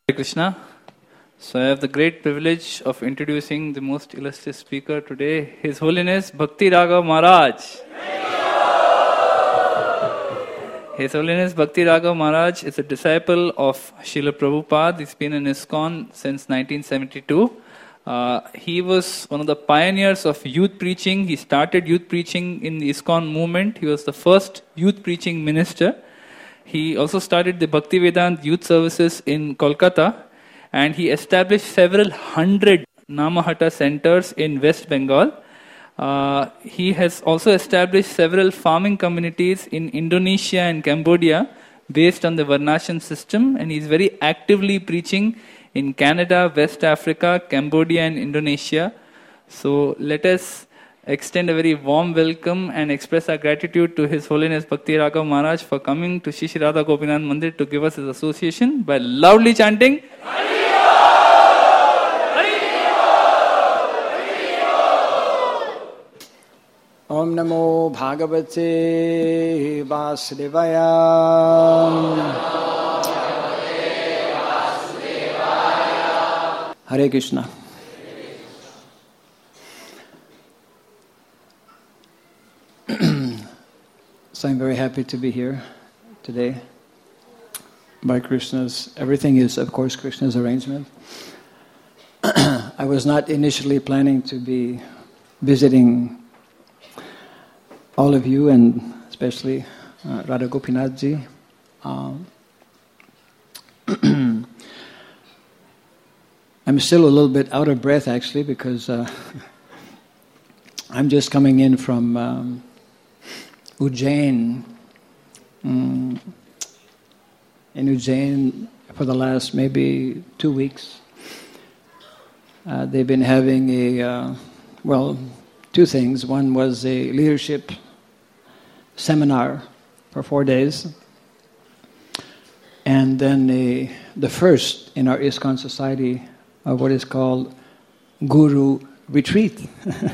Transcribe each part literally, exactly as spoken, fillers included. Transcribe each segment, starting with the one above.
Hare Krishna. So I have the great privilege of introducing the most illustrious speaker today, His Holiness Bhakti Raghav Maharaj. His Holiness Bhakti Raghav Maharaj is a disciple of Srila Prabhupada. He's been in ISKCON since nineteen seventy-two. Uh, he was one of the pioneers of youth preaching. He started youth preaching in the ISKCON movement. He was the first youth preaching minister. He also started the Bhaktivedanta youth services in Kolkata, and he established several hundred Namahata centers in West Bengal. Uh, he has also established several farming communities in Indonesia and Cambodia based on the Varnashram system, and he is very actively preaching in Canada, West Africa, Cambodia and Indonesia. So let us extend a very warm welcome and express our gratitude to His Holiness Bhakti Raghav Maharaj for coming to Shri Shri Radha Gopinath Mandir to give us his association by loudly chanting Om Namo Bhagavate Vasudevaya. Hare Krishna. So I'm very happy to be here today. By Krishna's, everything is of course Krishna's arrangement. I was not initially planning to be visiting all of you, and especially uh, Radha Gopinath ji. Um, I'm still a little bit out of breath actually, because uh, I'm just coming in from um, Ujjain. Um, in Ujjain for the last maybe two weeks. Uh, they've been having a, uh, well, two things. One was a leadership seminar for four days, and then a, the first in our ISKCON society of what is called Guru Retreat.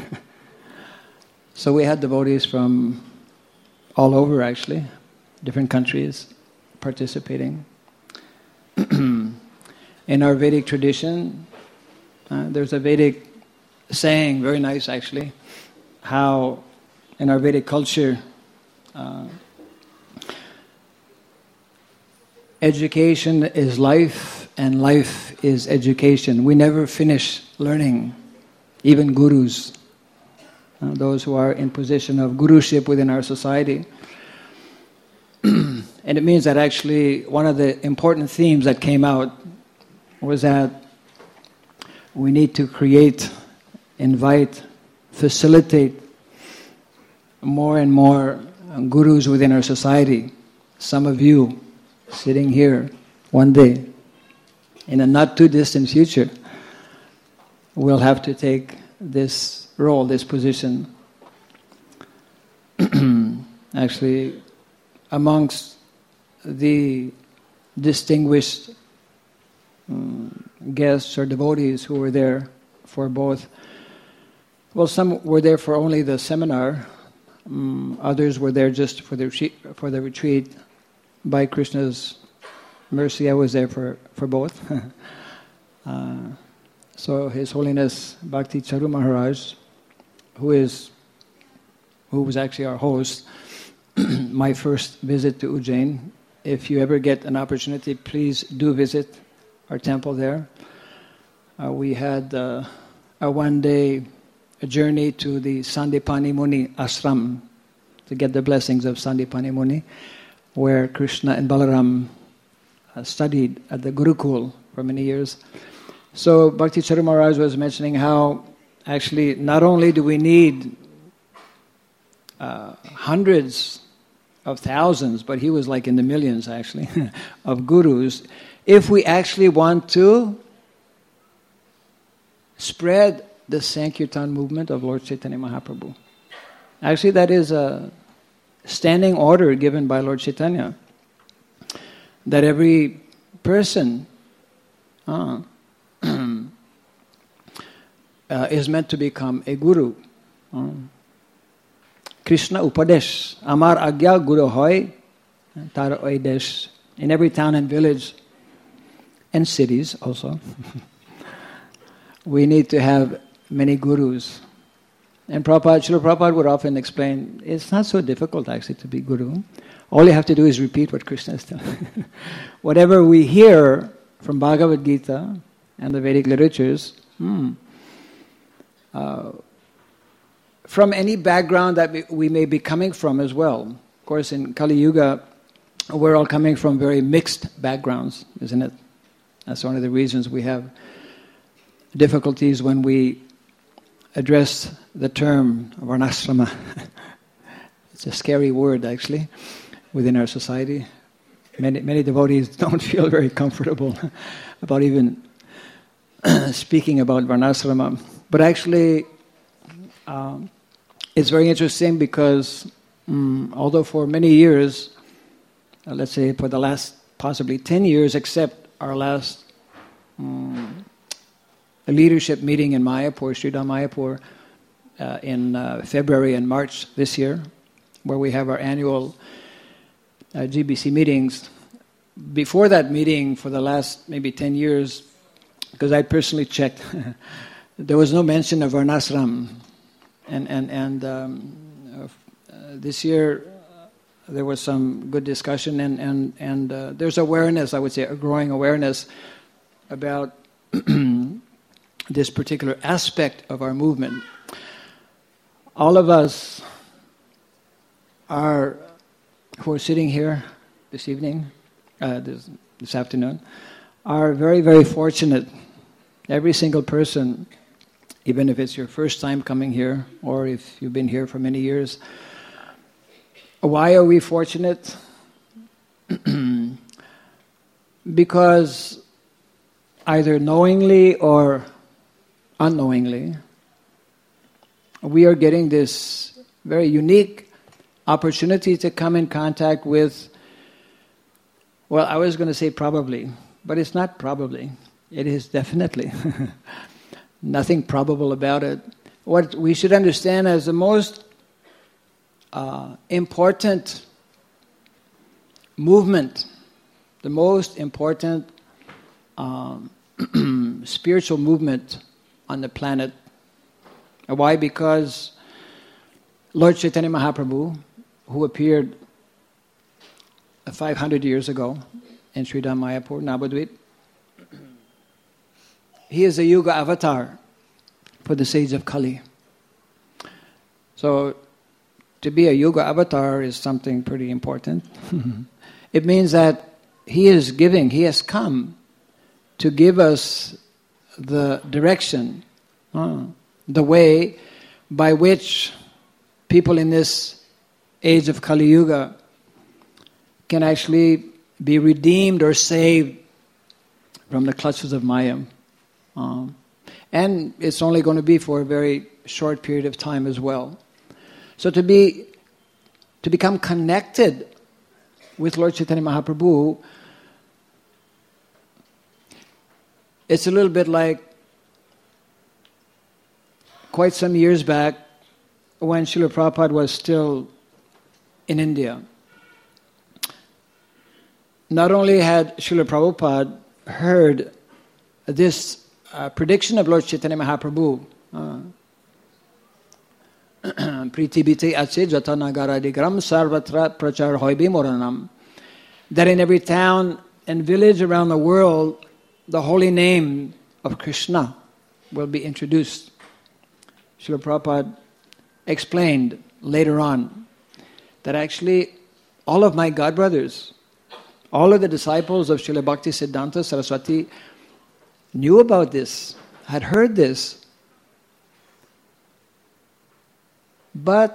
So we had devotees from all over actually, different countries participating. In our Vedic tradition, uh, there's a Vedic saying, very nice actually, how in our Vedic culture, uh, education is life and life is education. We never finish learning, even gurus, uh, those who are in position of guruship within our society. And it means that actually one of the important themes that came out was that we need to create, invite, facilitate more and more gurus within our society. Some of you sitting here one day, in a not too distant future, will have to take this role, this position. Actually, amongst the distinguished um, guests or devotees who were there for both, well, some were there for only the seminar, um, others were there just for the retreat, for the retreat. By Krishna's mercy, I was there for, for both. uh, so His Holiness Bhakti Charu Maharaj, who is, who was actually our host, my first visit to Ujjain. If you ever get an opportunity, please do visit our temple there. Uh, we had uh, a one-day journey to the Sandipani Muni ashram to get the blessings of Sandipani Muni, where Krishna and Balaram uh, studied at the Gurukul for many years. So Bhakti Charu Maharaj was mentioning how actually not only do we need uh, hundreds of thousands, but he was like in the millions actually, of gurus, if we actually want to spread the Sankirtan movement of Lord Chaitanya Mahaprabhu. Actually, that is a standing order given by Lord Chaitanya, that every person uh, uh, is meant to become a guru. Uh, Krishna Upadesh, Amar Agya Guru Hoy, Tar Oidesh. In every town and village, and cities also. We need to have many gurus. And Prabhupada, Srila Prabhupada would often explain, it's not so difficult actually to be guru. All you have to do is repeat what Krishna is telling. Whatever we hear from Bhagavad Gita and the Vedic literatures, hmm, uh, from any background that we may be coming from as well. Of course, in Kali Yuga, we're all coming from very mixed backgrounds, isn't it? That's one of the reasons we have difficulties when we address the term varnashrama. It's a scary word, actually, within our society. Many many devotees don't feel very comfortable about even speaking about varnashrama. But actually, um, it's very interesting because um, although for many years, uh, let's say for the last possibly ten years, except our last um, leadership meeting in Mayapur, Sridham Mayapur, uh, in uh, February and March this year, where we have our annual uh, G B C meetings. Before that meeting, for the last maybe ten years, because I personally checked, there was no mention of varnashram. And and and um, uh, this year uh, there was some good discussion, and and and uh, there's awareness, I would say, a growing awareness about this particular aspect of our movement. All of us are who are sitting here this evening, uh, this this afternoon, are very very fortunate. Every single person. Even if it's your first time coming here, or if you've been here for many years. Why are we fortunate? Because either knowingly or unknowingly, we are getting this very unique opportunity to come in contact with, well, I was going to say probably, but it's not probably. It is definitely. Nothing probable about it. What we should understand as the most uh, important movement, the most important um, spiritual movement on the planet. Why? Because Lord Chaitanya Mahaprabhu, who appeared five hundred years ago in Sridham Mayapur, Navadvip, he is a Yuga avatar for the sage of Kali. So, to be a Yuga avatar is something pretty important. It means that he is giving, he has come to give us the direction, uh, the way by which people in this age of Kali Yuga can actually be redeemed or saved from the clutches of Maya. Um, and it's only going to be for a very short period of time as well. So to be, to become connected with Lord Chaitanya Mahaprabhu, it's a little bit like quite some years back when Srila Prabhupada was still in India. Not only had Srila Prabhupada heard this Uh, prediction of Lord Chaitanya Mahaprabhu, Pritibhite ache jata nagaradigram sarvatra prachar hoibi moranam, that in every town and village around the world, the holy name of Krishna will be introduced. Srila Prabhupada explained later on that actually all of my godbrothers, all of the disciples of Srila Bhakti Siddhanta Saraswati knew about this, had heard this, but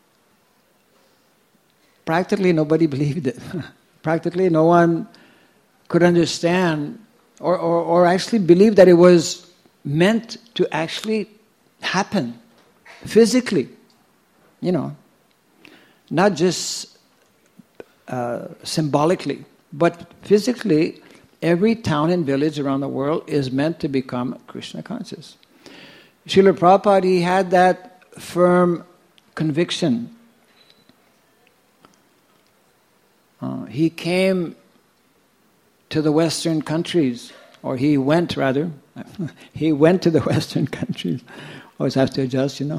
practically nobody believed it. Practically no one could understand or, or, or actually believe that it was meant to actually happen physically, you know, not just uh, symbolically, but physically. Every town and village around the world is meant to become Krishna conscious. Srila Prabhupada, he had that firm conviction. Uh, he came to the Western countries or he went rather, he went to the Western countries. Always have to adjust, you know.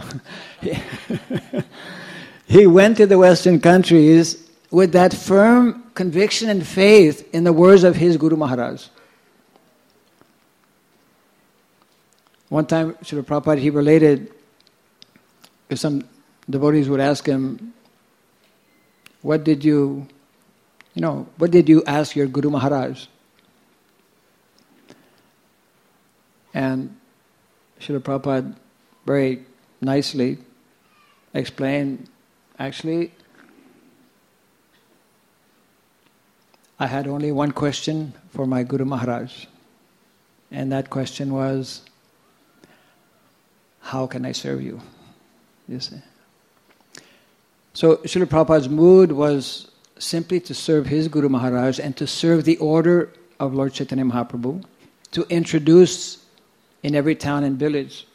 He went to the Western countries with that firm conviction and faith in the words of his Guru Maharaj. One time, Srila Prabhupada, he related, if some devotees would ask him, what did you, you know, what did you ask your Guru Maharaj? And Srila Prabhupada very nicely explained, actually, I had only one question for my Guru Maharaj. And that question was, how can I serve you? You see. So Srila Prabhupada's mood was simply to serve his Guru Maharaj and to serve the order of Lord Chaitanya Mahaprabhu, to introduce in every town and village.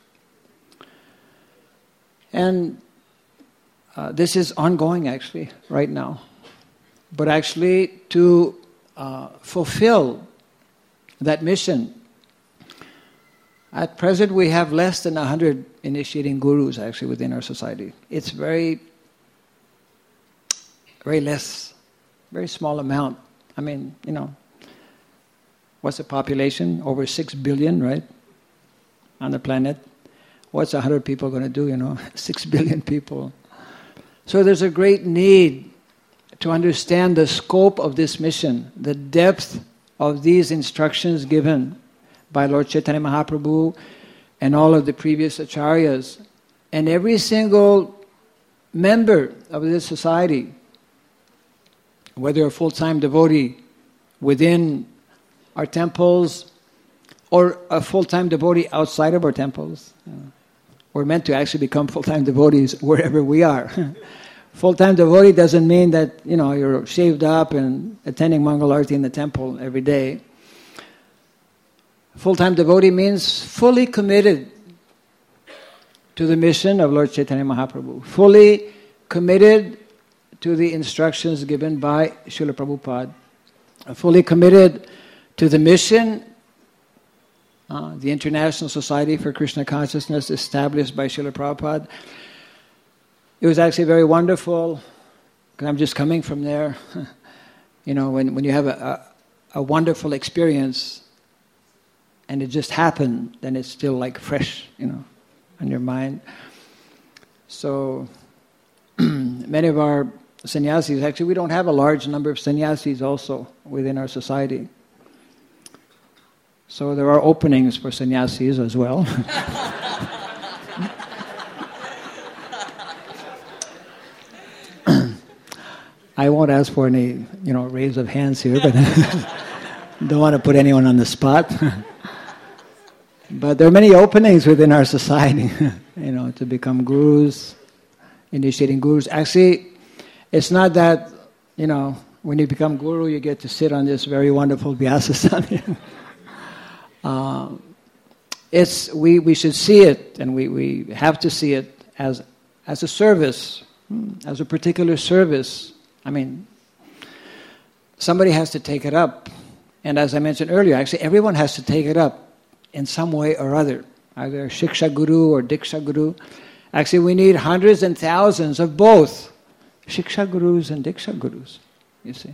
And uh, this is ongoing actually, right now. But actually to uh, fulfill that mission, at present we have less than a hundred initiating gurus actually within our society. It's very, very less, very small amount. I mean, you know, what's the population? Over six billion, right? On the planet. What's a hundred people going to do, you know? Six billion people. So there's a great need to understand the scope of this mission, the depth of these instructions given by Lord Chaitanya Mahaprabhu and all of the previous acharyas. And every single member of this society, whether a full-time devotee within our temples or a full-time devotee outside of our temples. We're meant to actually become full-time devotees wherever we are. Full-time devotee doesn't mean that, you know, you're shaved up and attending Mangal Arati in the temple every day. Full-time devotee means fully committed to the mission of Lord Chaitanya Mahaprabhu, fully committed to the instructions given by Srila Prabhupada, fully committed to the mission, uh, the International Society for Krishna Consciousness established by Srila Prabhupada. It was actually very wonderful, because I'm just coming from there. You know, when, when you have a, a, a wonderful experience and it just happened, then it's still like fresh, you know, on your mind. So many of our sannyasis, actually we don't have a large number of sannyasis also within our society. So there are openings for sannyasis as well. I won't ask for any, you know, raise of hands here, but don't want to put anyone on the spot. But there are many openings within our society, you know, to become gurus, initiating gurus. Actually, it's not that, you know, when you become guru, you get to sit on this very wonderful Vyasasana. uh, it's we we should see it, and we, we have to see it as as a service, as a particular service. I mean, somebody has to take it up. And as I mentioned earlier, actually everyone has to take it up in some way or other, either Shiksha Guru or Diksha Guru. Actually, we need hundreds and thousands of both Shiksha Gurus and Diksha Gurus, you see.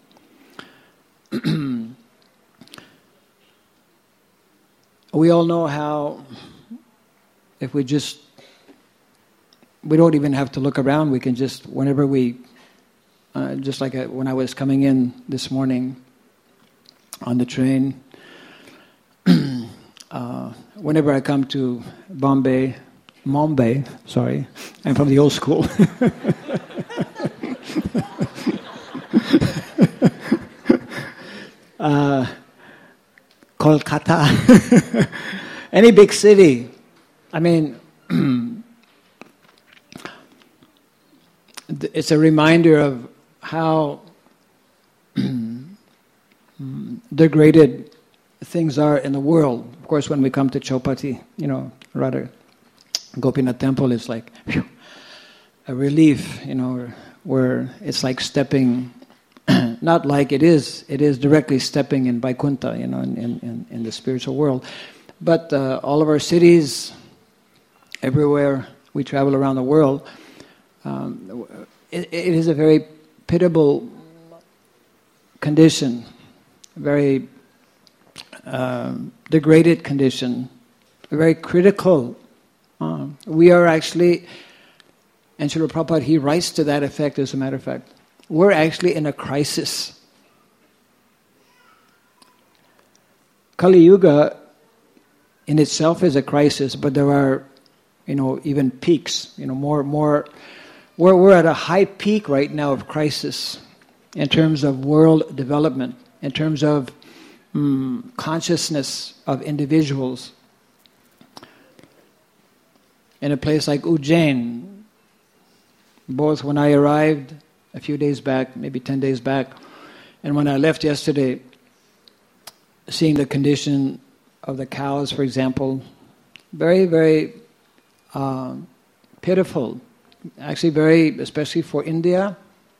We all know how, if we just, we don't even have to look around, we can just, whenever we, uh, just like a, when I was coming in this morning on the train, uh, whenever I come to Bombay, Mumbai, sorry, I'm from the old school. uh, Kolkata, any big city. I mean, it's a reminder of how degraded things are in the world. Of course, when we come to Chaupati, you know, rather Gopinath Temple is like whew, a relief, you know, where it's like stepping not like it is. It is directly stepping in Vaikuntha, you know, in, in, in the spiritual world. But uh, all of our cities, everywhere we travel around the world, um, it, it is a very pitiable condition, very uh, degraded condition, very critical. Uh, we are actually, and Srila Prabhupada, he writes to that effect, as a matter of fact, we're actually in a crisis. Kali Yuga in itself is a crisis, but there are, you know, even peaks, you know, more, more, we're, we're at a high peak right now of crisis in terms of world development, in terms of um, consciousness of individuals. In a place like Ujjain, both when I arrived a few days back, maybe ten days back, and when I left yesterday, seeing the condition of the cows, for example, very, very uh, pitiful. Actually very, especially for India,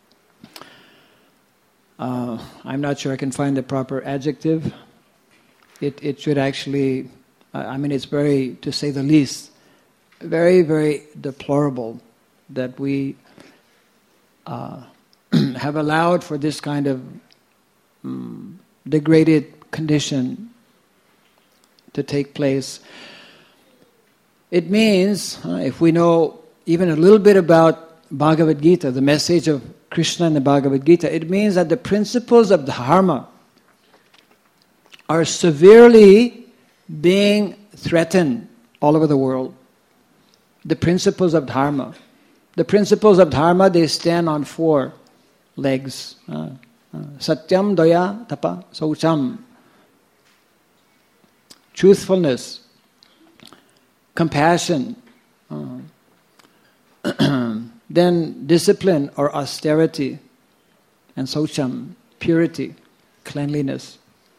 uh, I'm not sure I can find the proper adjective. It, it should actually, I mean, it's very, to say the least, very, very deplorable that we uh, have allowed for this kind of um, degraded condition to take place. It means, uh, if we know even a little bit about Bhagavad Gita, the message of Krishna in the Bhagavad Gita, it means that the principles of dharma are severely being threatened all over the world. The principles of dharma. The principles of dharma, they stand on four legs. Uh, uh, Satyam, Daya, Tapa, Saucham. Truthfulness, compassion, uh, then discipline or austerity, and Saucham, purity, cleanliness.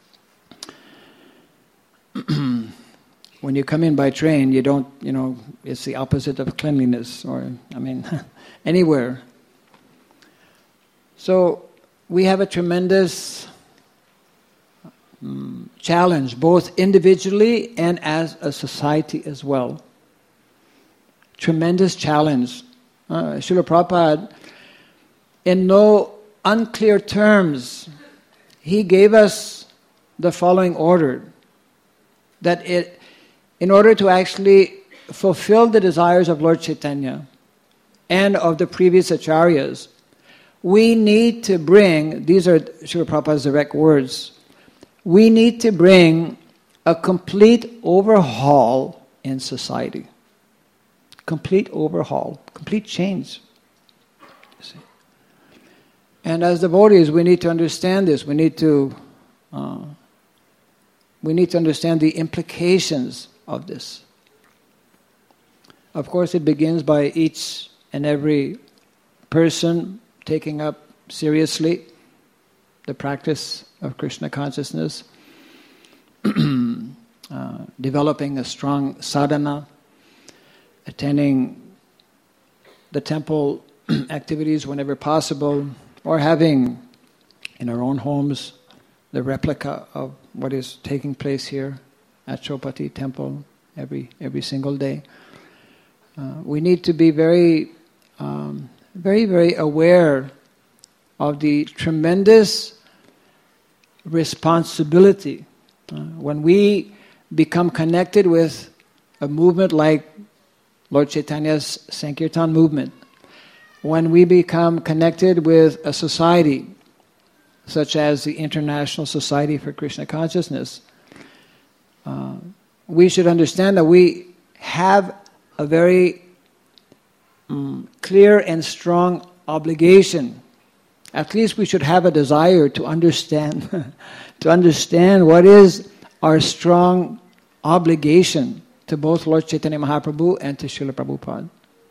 When you come in by train, you don't, you know, it's the opposite of cleanliness, or, I mean, anywhere. So, we have a tremendous um, challenge, both individually and as a society as well. Tremendous challenge. Uh, Srila Prabhupada, in no unclear terms, he gave us the following order, that it, in order to actually fulfill the desires of Lord Chaitanya and of the previous acharyas, we need to bring, these are Srila Prabhupada's direct words, we need to bring a complete overhaul in society. Complete overhaul, complete change. See? And as devotees, we need to understand this. We need to, uh, we need to understand the implications of this. Of course, it begins by each and every person taking up seriously the practice of Krishna consciousness, uh, developing a strong sadhana, attending the temple activities whenever possible, or having in our own homes the replica of what is taking place here at Chowpatty Temple every every single day. Uh, we need to be very, um, very, very aware of the tremendous responsibility uh, when we become connected with a movement like Lord Chaitanya's Sankirtan movement, when we become connected with a society such as the International Society for Krishna Consciousness, uh, we should understand that we have a very um, clear and strong obligation. At least we should have a desire to understand, to understand what is our strong obligation to both Lord Chaitanya Mahaprabhu and to Srila Prabhupada.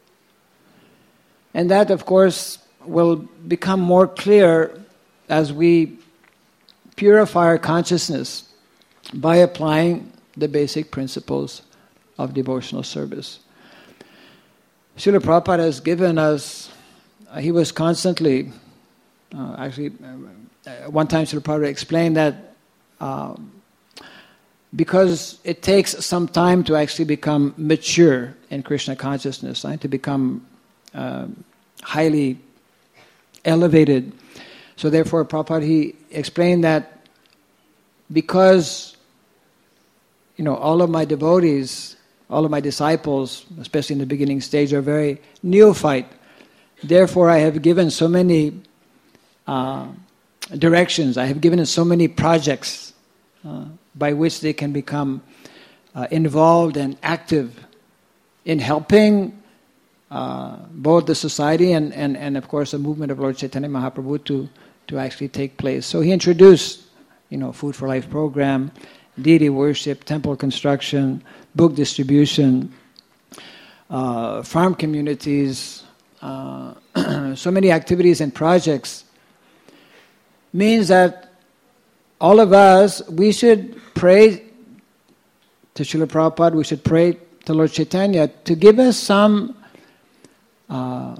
And that, of course, will become more clear as we purify our consciousness by applying the basic principles of devotional service. Srila Prabhupada has given us, uh, he was constantly Uh, actually, uh, one time Srila Prabhupada explained that uh, because it takes some time to actually become mature in Krishna consciousness, right? To become uh, highly elevated. So therefore, Prabhupada, he explained that because, you know, all of my devotees, all of my disciples, especially in the beginning stage, are very neophyte. Therefore, I have given so many uh, directions. I have given so many projects uh, by which they can become uh, involved and active in helping uh, both the society and, and, and, of course, the movement of Lord Chaitanya Mahaprabhu to, to actually take place. So he introduced, you know, Food for Life program, deity worship, temple construction, book distribution, uh, farm communities, uh, so many activities and projects, means that all of us, we should pray to Srila Prabhupada, we should pray to Lord Chaitanya to give us some uh,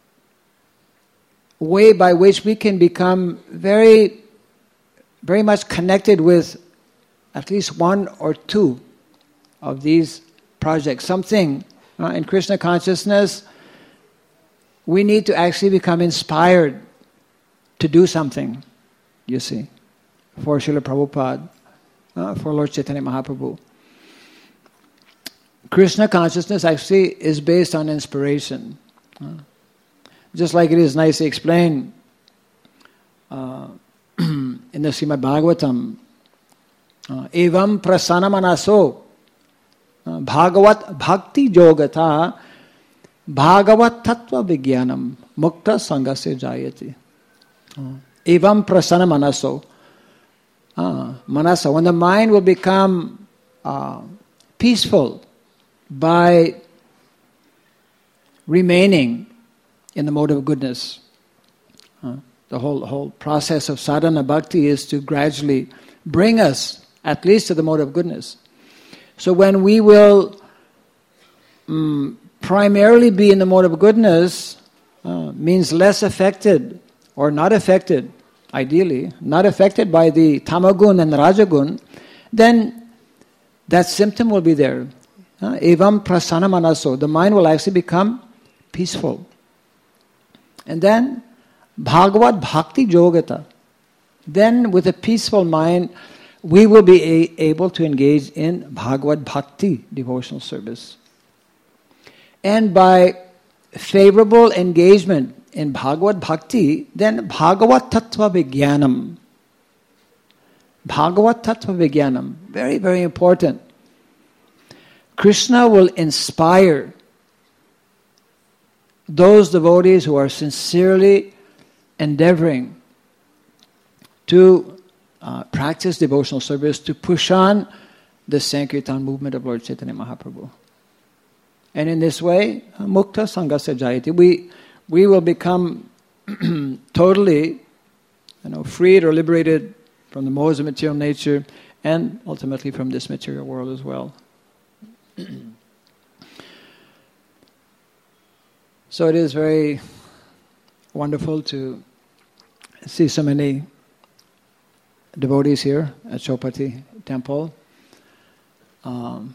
way by which we can become very, very much connected with at least one or two of these projects. Something uh, in Krishna consciousness, we need to actually become inspired to do something, you see, for Srila Prabhupada, uh, for Lord Chaitanya Mahaprabhu. Krishna consciousness actually is based on inspiration. Uh, just like it is nicely explained uh, in the Srimad Bhagavatam, Uh, evam prasana manaso uh, bhagavat bhakti yogata bhagavat tattva vijnanam mukta sangasya jayati. Uh, evam prasana manaso. Uh, manasa, when the mind will become uh, peaceful by remaining in the mode of goodness. Uh, the whole whole process of sadhana bhakti is to gradually bring us at least to the mode of goodness. So when we will um, primarily be in the mode of goodness, uh, means less affected or not affected, ideally, not affected by the tamagun and rajagun, then that symptom will be there. Uh, evam prasana manaso. The mind will actually become peaceful. And then, bhagavat bhakti yogata. Then with a peaceful mind, we will be a- able to engage in Bhagavad Bhakti, devotional service. And by favorable engagement in Bhagavad Bhakti, then Bhagavat Tattva Vijnanam. Bhagavat Tattva Vijnanam, very, very important. Krishna will inspire those devotees who are sincerely endeavoring to Uh, practice devotional service, to push on the Sankirtan movement of Lord Chaitanya Mahaprabhu. And in this way, mukta sangasya jayati, we we will become totally, you know, freed or liberated from the modes of material nature, and ultimately from this material world as well. So it is very wonderful to see so many devotees here at Chowpatty Temple. Um,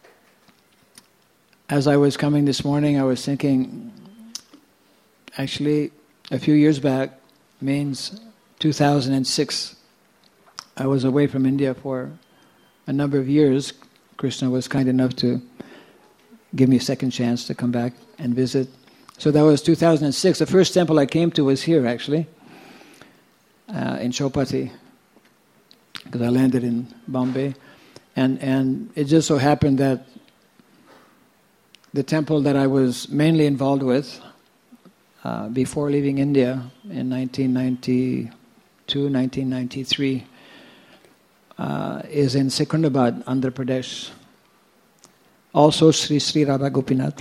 as I was coming this morning, I was thinking, actually, a few years back, means two thousand six, I was away from India for a number of years. Krishna was kind enough to give me a second chance to come back and visit. So that was two thousand six. The first temple I came to was here, actually, uh, in Chowpatty, because I landed in Bombay. And and it just so happened that the temple that I was mainly involved with uh, before leaving India in nineteen ninety-two, nineteen ninety-three uh, is in Secunderabad, Andhra Pradesh. Also Sri Sri Radha Gopinath.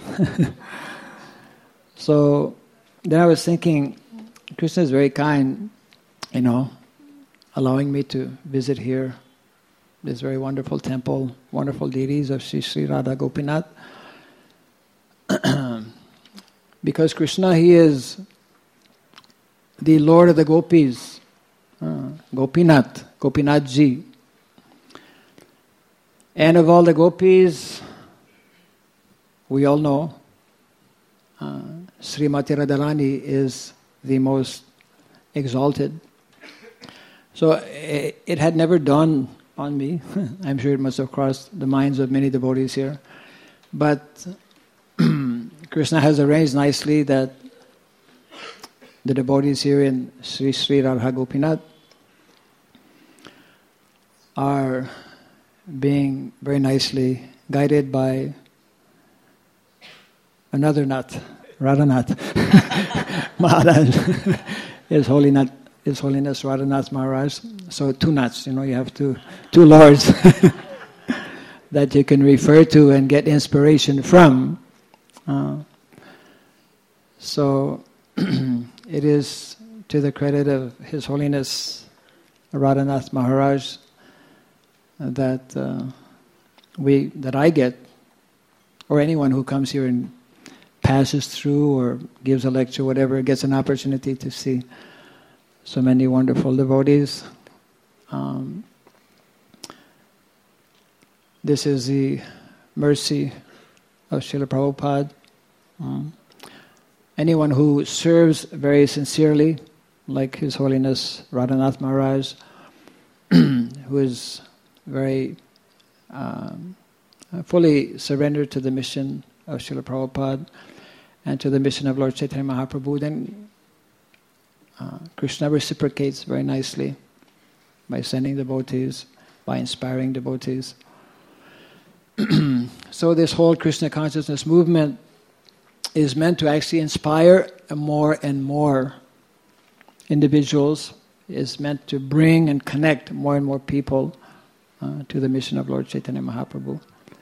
So then I was thinking, Krishna is very kind, you know, allowing me to visit here, this very wonderful temple, wonderful deities of Sri Sri Radha Gopinath. Because Krishna, he is the Lord of the Gopis, uh, Gopinath, Gopinath Ji. And of all the gopis, we all know, uh, Srimati Radharani is the most exalted. So it, it had never dawned on me. I'm sure it must have crossed the minds of many devotees here. But Krishna has arranged nicely that the devotees here in Sri Sri Radha Gopinath are being very nicely guided by another Nath, Radhanath Maharaj, His Holiness, His Holiness Radhanath Maharaj. So two Naths, you know, you have two two lords that you can refer to and get inspiration from. Uh, so it is to the credit of His Holiness Radhanath Maharaj that uh, we that I get, or anyone who comes here and passes through or gives a lecture, whatever, gets an opportunity to see so many wonderful devotees. Um, this is the mercy of Srila Prabhupada. Um, anyone who serves very sincerely, like His Holiness Radhanath Maharaj, who is very um, fully surrendered to the mission of Srila Prabhupada and to the mission of Lord Chaitanya Mahaprabhu, then uh, Krishna reciprocates very nicely by sending devotees, by inspiring devotees. So this whole Krishna consciousness movement is meant to actually inspire more and more individuals, is meant to bring and connect more and more people Uh, to the mission of Lord Chaitanya Mahaprabhu.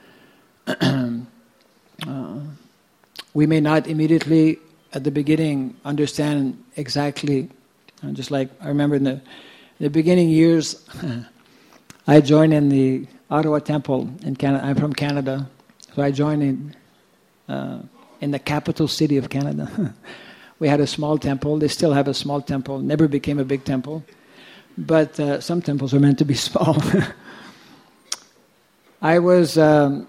uh, we may not immediately at the beginning understand exactly, uh, just like I remember in the, in the beginning years, I joined in the Ottawa Temple in Canada. I'm from Canada, so I joined in uh, in the capital city of Canada. We had a small temple. They still have a small temple. Never became a big temple, but uh, some temples are meant to be small. I was um,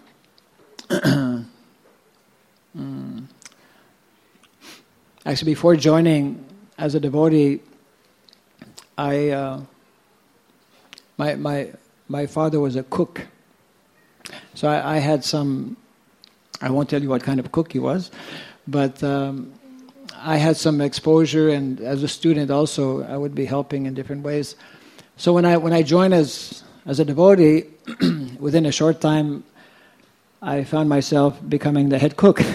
actually before joining as a devotee, I uh, my my my father was a cook, so I, I had some. I won't tell you what kind of cook he was, but um, I had some exposure, and as a student also, I would be helping in different ways. So when I when I joined as as a devotee, within a short time, I found myself becoming the head cook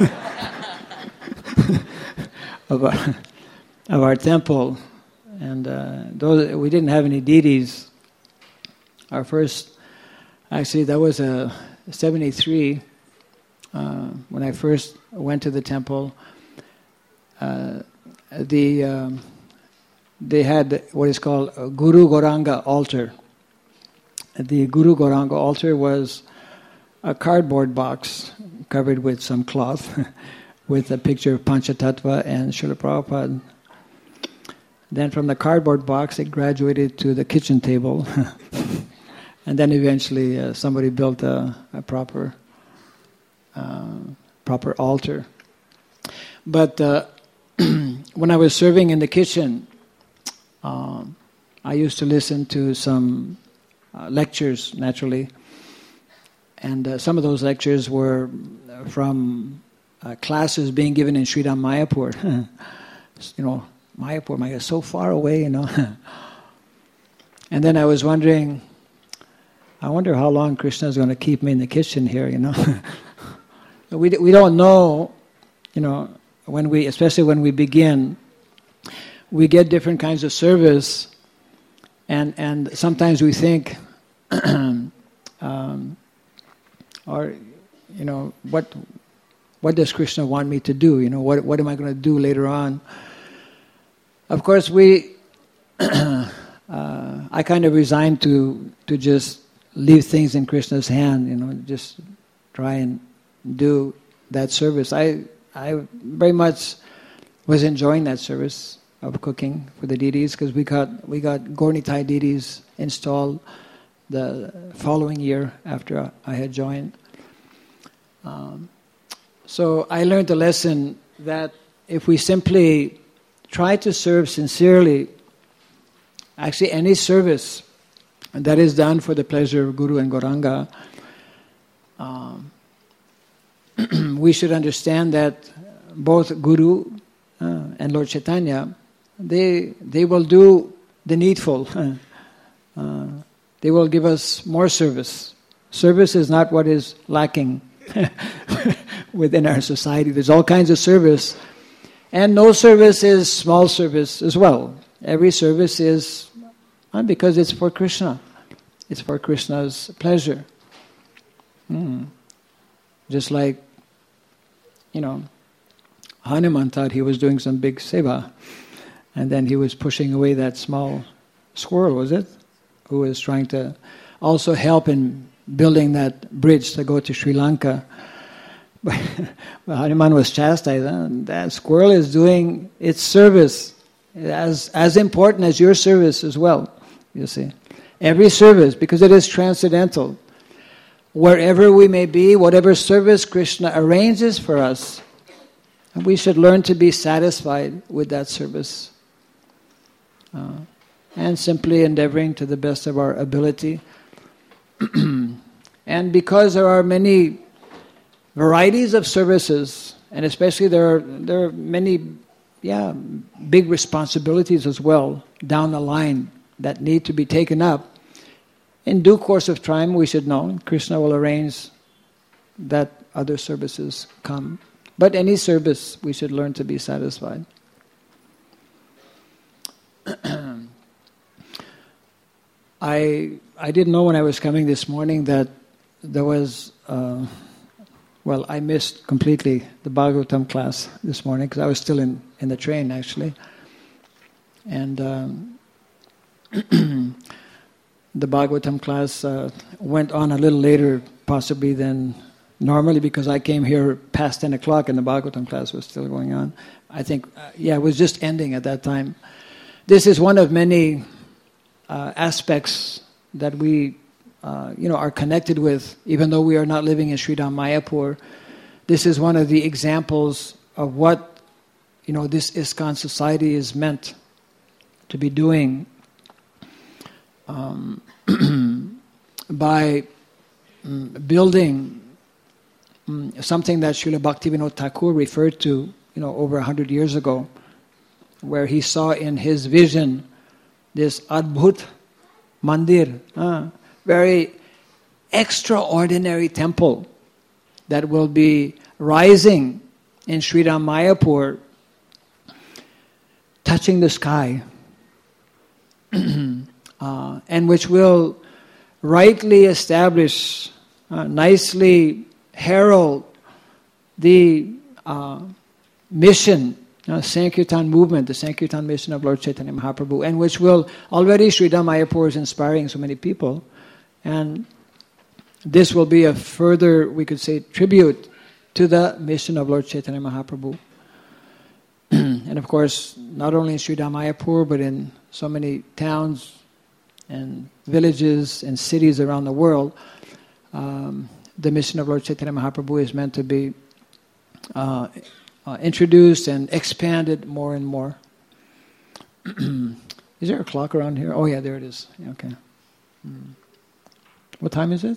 of our of our temple, and uh, those we didn't have any deities. Our first, actually, that was a seventy-three. Uh, when I first went to the temple, uh, the um, they had what is called a Guru Gauranga altar. The Guru Gauranga altar was a cardboard box covered with some cloth with a picture of Panchatattva and Srila Prabhupada. Then from the cardboard box it graduated to the kitchen table. And then eventually uh, somebody built a, a proper uh, proper altar. But uh, when I was serving in the kitchen, uh, I used to listen to some Uh, lectures, naturally, and uh, some of those lectures were from uh, classes being given in Sridham Mayapur. You know, Mayapur, Mayapur is so far away, you know. And then I was wondering, I wonder how long Krishna is going to keep me in the kitchen here, you know. we we don't know, you know, when we, especially when we begin, we get different kinds of service. And and sometimes we think, um, or you know, what what does Krishna want me to do? You know, what what am I going to do later on? Of course, we uh, I kind of resigned to to just leave things in Krishna's hand. You know, just try and do that service. I I very much was enjoying that service. of cooking for the deities, because we got we got Gornitai deities installed the following year after I had joined. Um, so I learned the lesson that if we simply try to serve sincerely, actually any service that is done for the pleasure of Guru and Gauranga, um, we should understand that both Guru uh, and Lord Chaitanya, they they will do the needful. Uh, they will give us more service. Service is not what is lacking within our society. There's all kinds of service, and no service is small service as well. Every service is uh, because it's for Krishna. It's for Krishna's pleasure. Mm. Just like, you know, Hanuman thought he was doing some big seva, and then he was pushing away that small squirrel, was it? Who was trying to also help in building that bridge to go to Sri Lanka. But Hanuman was chastised. Huh? That squirrel is doing its service as as important as your service as well, you see. Every service, because it is transcendental. Wherever we may be, whatever service Krishna arranges for us, we should learn to be satisfied with that service. Uh, and simply endeavoring to the best of our ability. And because there are many varieties of services, and especially there are, there are many yeah, big responsibilities as well down the line that need to be taken up, in due course of time we should know, Krishna will arrange that other services come. But any service, we should learn to be satisfied. I I didn't know when I was coming this morning that there was, uh, well, I missed completely the Bhagavatam class this morning because I was still in, in the train actually. And um, the Bhagavatam class uh, went on a little later possibly than normally because I came here past ten o'clock and the Bhagavatam class was still going on. I think, uh, yeah, it was just ending at that time. This is one of many uh, aspects that we, uh, you know, are connected with, even though we are not living in Sridham Mayapur. This is one of the examples of what, you know, this ISKCON society is meant to be doing um, by um, building um, something that Srila Bhaktivinoda Thakur referred to, you know, over a hundred years ago, where he saw in his vision this Adbhut Mandir, uh, very extraordinary temple that will be rising in Sridham Mayapur, touching the sky, uh, and which will rightly establish, uh, nicely herald the uh, mission, Uh, Sankirtan movement, the Sankirtan mission of Lord Chaitanya Mahaprabhu, and which will already Sridham Mayapur is inspiring so many people, and this will be a further, we could say, tribute to the mission of Lord Chaitanya Mahaprabhu. And of course, not only in Sridham Mayapur, but in so many towns and villages and cities around the world, um, the mission of Lord Chaitanya Mahaprabhu is meant to be uh, Uh, introduced and expanded more and more. Is there a clock around here? Oh yeah, there it is. Okay. Mm. What time is it?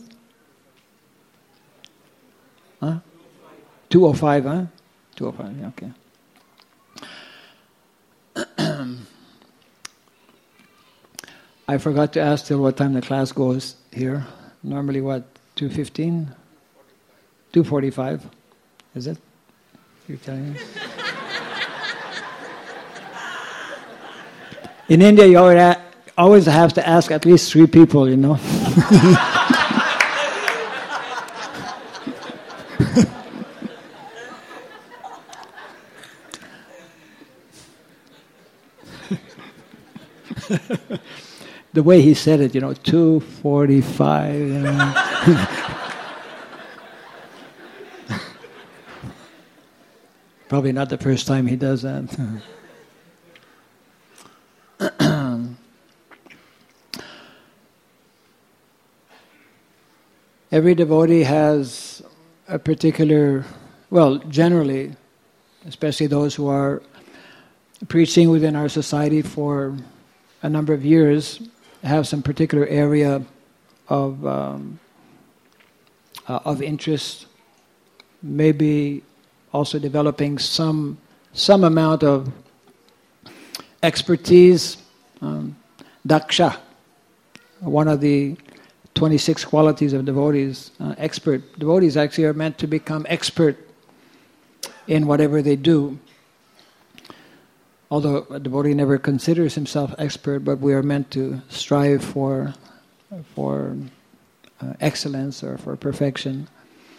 Huh? two oh five, huh? two oh five, yeah, okay. I forgot to ask till what time the class goes here. Normally what, two fifteen? two forty-five, is it? You're telling me? In India, you always have to ask at least three people, you know. The way he said it, you know, two forty-five, you know. Probably not the first time he does that. every devotee has a particular, well, generally, especially those who are preaching within our society for a number of years, have some particular area of um, uh, of interest, maybe also developing some some amount of expertise. Um, daksha, one of the twenty-six qualities of devotees, uh, expert. Devotees actually are meant to become expert in whatever they do. Although a devotee never considers himself expert, but we are meant to strive for for uh, excellence or for perfection.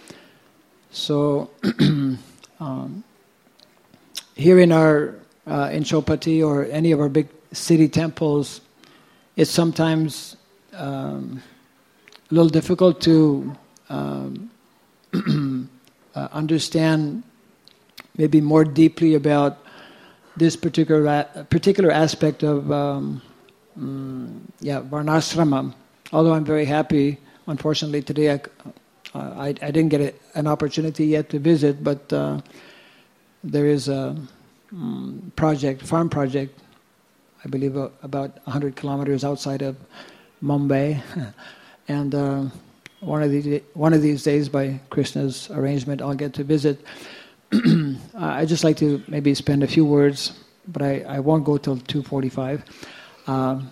So um, here in our uh, in Chowpatty or any of our big city temples, it's sometimes um, a little difficult to um, uh, understand maybe more deeply about this particular a- particular aspect of um, um, yeah varnashrama. Although I'm very happy, unfortunately today I, uh, I, I didn't get a, an opportunity yet to visit, but uh, there is a um, project, farm project, I believe uh, about one hundred kilometers outside of Mumbai, and uh, one of these one of these days, by Krishna's arrangement, I'll get to visit. I'd just like to maybe spend a few words, but I, I won't go till two forty-five. Um,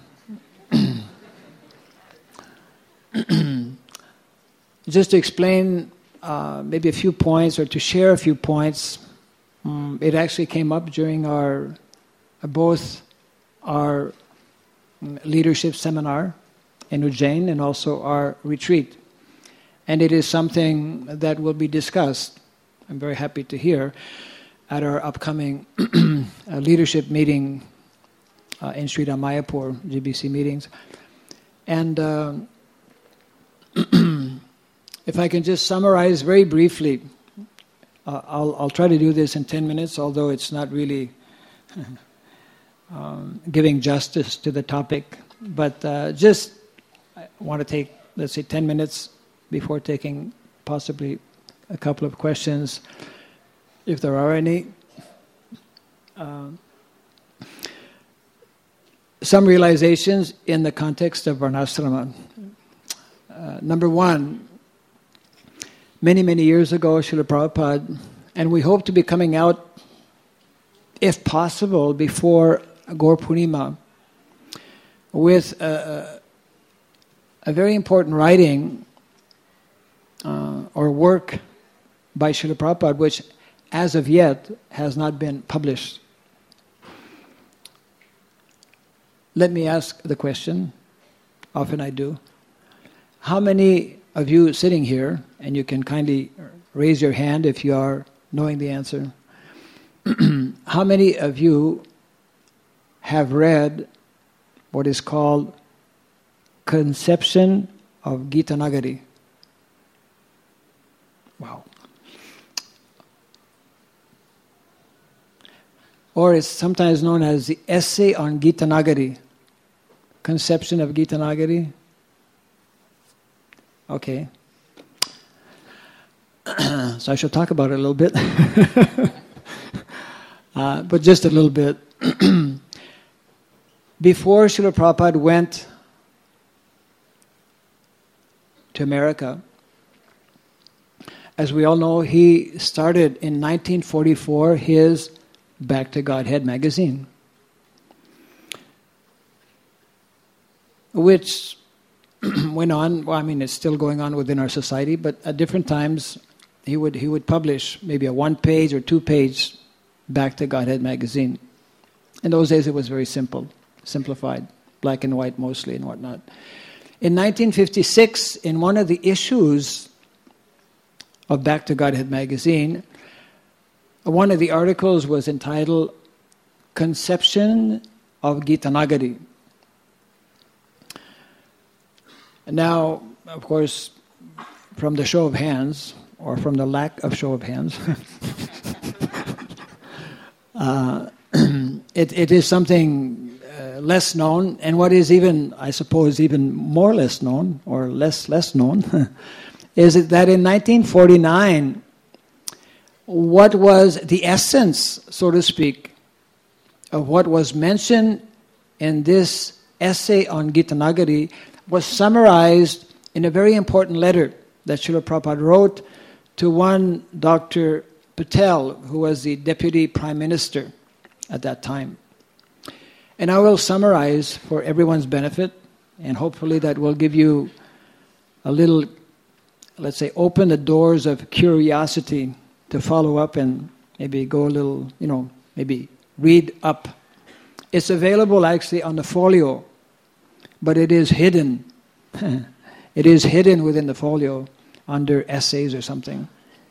just to explain uh, maybe a few points, or to share a few points. Um, it actually came up during our uh, both our leadership seminar in Ujjain and also our retreat, and it is something that will be discussed, I'm very happy to hear, at our upcoming uh, leadership meeting uh, in Sridham Mayapur, G B C meetings. And uh, if I can just summarize very briefly, uh, I'll, I'll try to do this in ten minutes, although it's not really um, giving justice to the topic. But uh, just I want to take, let's say, ten minutes before taking possibly a couple of questions, if there are any. Uh, some realizations in the context of Varnashrama. Uh, number one, many, many years ago, Srila Prabhupada, and we hope to be coming out, if possible, before Gaur Purnima, with a, a very important writing uh, or work by Srila Prabhupada, which as of yet has not been published. Let me ask the question, often I do. How many of you sitting here, and you can kindly raise your hand if you are knowing the answer, how many of you have read what is called Conception of Gita Nagari? Wow. Or it's sometimes known as the Essay on Gita Nagari. Conception of Gita Nagari. Okay. So I shall talk about it a little bit. uh, but just a little bit. Before Srila Prabhupada went to America, as we all know, he started in nineteen forty-four his Back to Godhead magazine, which went on, well, I mean, it's still going on within our society, but at different times he would he would publish maybe a one-page or two-page Back to Godhead magazine. In those days it was very simple, simplified, black and white mostly and whatnot. In nineteen fifty-six, in one of the issues of Back to Godhead magazine, one of the articles was entitled Conception of Gita Nagari. Now, of course, from the show of hands, or from the lack of show of hands, uh, it, it is something uh, less known, and what is even, I suppose, even more less known, or less less known, is that in nineteen forty-nine, what was the essence, so to speak, of what was mentioned in this essay on Gitanagari was summarized in a very important letter that Srila Prabhupada wrote to one Doctor Patel, who was the Deputy Prime Minister at that time. And I will summarize for everyone's benefit, and hopefully that will give you a little, let's say, open the doors of curiosity to follow up and maybe go a little, you know, maybe read up. It's available actually on the folio, but it is hidden. It is hidden within the folio under essays or something.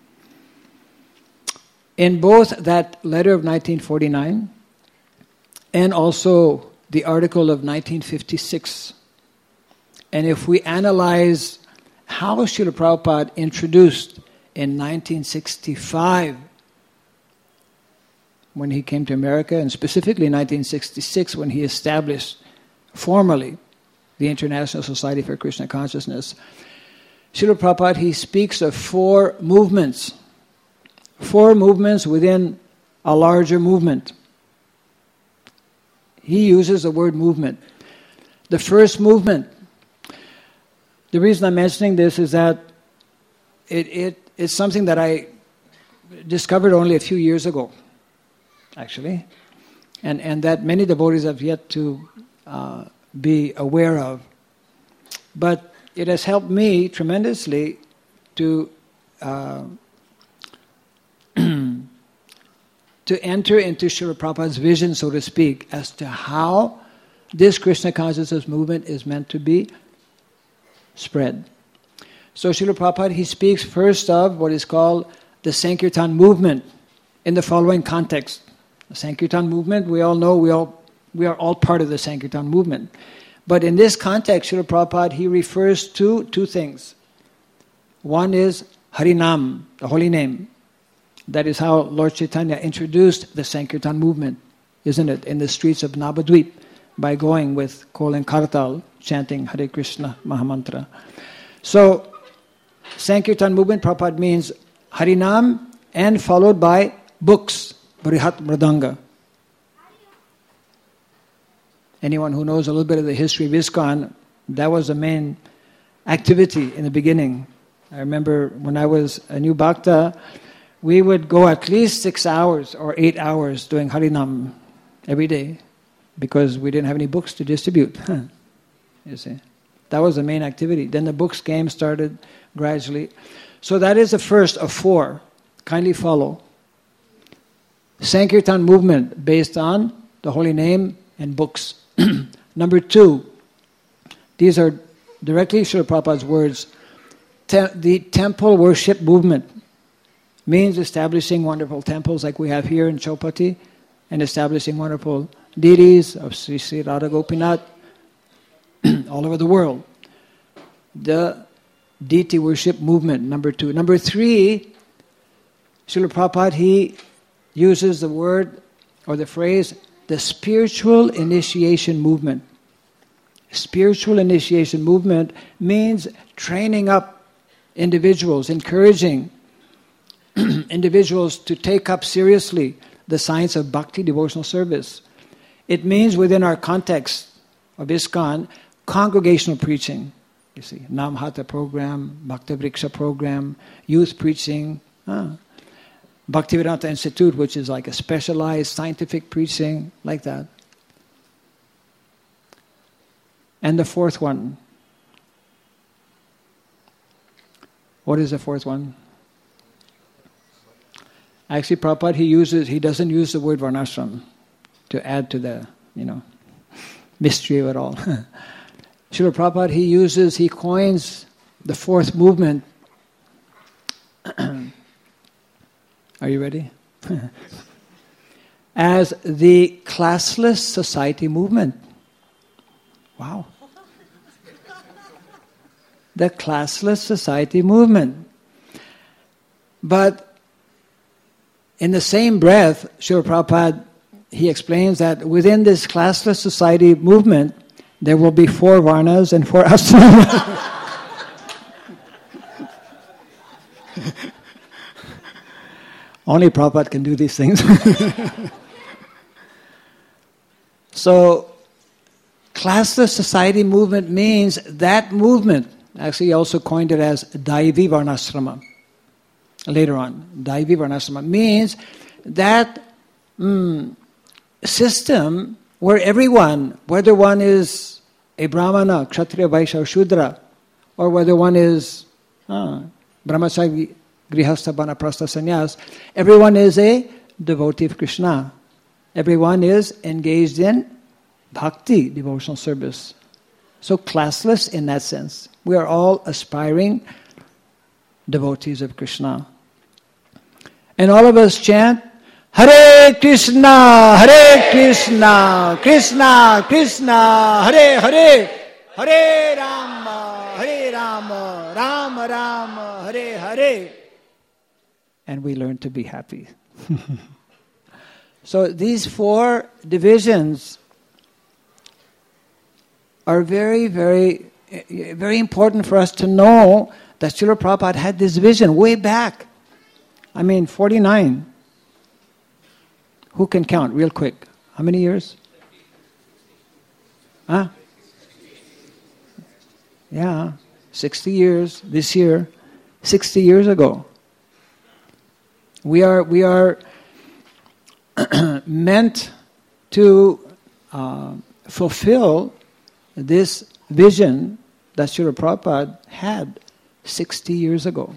In both that letter of nineteen forty-nine and also the article of nineteen fifty-six, and if we analyze how Srila Prabhupada introduced in nineteen sixty-five, when he came to America, and specifically nineteen sixty-six when he established formally the International Society for Krishna Consciousness, Srila Prabhupada, he speaks of four movements. Four movements within a larger movement. He uses the word movement. The first movement, the reason I'm mentioning this is that it, it it's something that I discovered only a few years ago, actually, and, and that many devotees have yet to uh, be aware of. But it has helped me tremendously to uh, to enter into Srila Prabhupada's vision, so to speak, as to how this Krishna consciousness movement is meant to be spread. So Srila Prabhupada, he speaks first of what is called the Sankirtan movement in the following context. The Sankirtan movement, we all know, we all we are all part of the Sankirtan movement. But in this context, Srila Prabhupada, he refers to two things. One is Harinam, the holy name. That is how Lord Chaitanya introduced the Sankirtan movement, isn't it? In the streets of Navadvip, by going with Kol and Kartal, chanting Hare Krishna Mahamantra. So, Sankirtan movement, Prabhupada, means Harinam and followed by books, Brihat Mridanga. Anyone who knows a little bit of the history of ISKCON, that was the main activity in the beginning. I remember when I was a new bhakta, we would go at least six hours or eight hours doing Harinam every day because we didn't have any books to distribute. You see, that was the main activity. Then the books came, started gradually. So that is the first of four. Kindly follow. Sankirtan movement based on the holy name and books. Number two, these are directly Srila Prabhupada's words. Te- the temple worship movement means establishing wonderful temples like we have here in Chaupati and establishing wonderful deities of Sri Sri Radha Gopinath all over the world. The deity worship movement, number two. Number three, Srila Prabhupada, he uses the word or the phrase, the spiritual initiation movement. Spiritual initiation movement means training up individuals, encouraging individuals to take up seriously the science of bhakti, devotional service. It means within our context of ISKCON, congregational preaching. You see, Namhata program, Bhakti Vriksha program, youth preaching, huh? Bhaktivedanta Institute, which is like a specialized scientific preaching, like that. And the fourth one. What is the fourth one? Actually, Prabhupada, he uses, he doesn't use the word varnashram to add to the, you know, mystery of it all. Srila Prabhupada, he uses, he coins the fourth movement. Are you ready? As the classless society movement. Wow. The classless society movement. But in the same breath, Srila Prabhupada, he explains that within this classless society movement, there will be four varnas and four ashramas. Only Prabhupada can do these things. So, classless society movement means that movement. Actually, he also coined it as Daivi Varnasrama. Later on, Daivi Varnasrama means that mm, system where everyone, whether one is a Brahmana, Kshatriya, Vaishya, or Shudra, or whether one is uh, Brahmacharya, Grihastha, Vanaprastha, Sannyas, everyone is a devotee of Krishna. Everyone is engaged in bhakti, devotional service. So classless in that sense. We are all aspiring devotees of Krishna. And all of us chant, Hare Krishna, Hare Krishna, Krishna, Krishna, Hare Hare, Hare Rama, Hare Rama, Rama Rama, Hare Hare. And we learn to be happy. So these four divisions are very, very, very important for us to know that Srila Prabhupada had this vision way back. I mean, forty-nine. Who can count real quick? How many years? Huh? Yeah, sixty years this year, sixty years ago. We are, we are meant to uh, fulfill this vision that Srila Prabhupada had sixty years ago.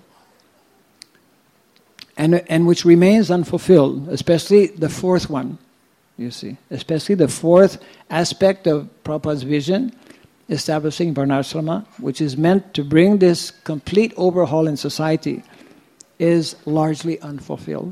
And, and which remains unfulfilled, especially the fourth one, you see. Especially the fourth aspect of Prabhupada's vision, establishing Varnasrama, which is meant to bring this complete overhaul in society, is largely unfulfilled.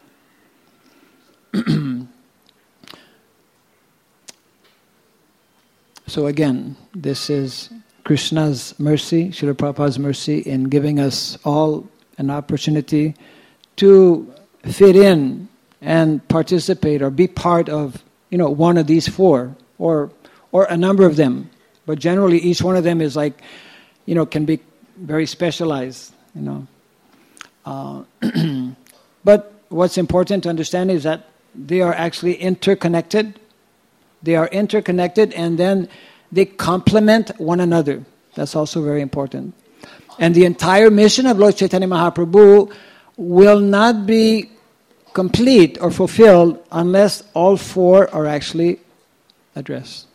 So again, this is Krishna's mercy, Srila Prabhupada's mercy in giving us all an opportunity to fit in and participate or be part of, you know, one of these four or or a number of them. But generally each one of them is like, you know, can be very specialized, you know. Uh, but what's important to understand is that they are actually interconnected. They are interconnected and then they complement one another. That's also very important. And the entire mission of Lord Chaitanya Mahaprabhu will not be complete or fulfilled unless all four are actually addressed.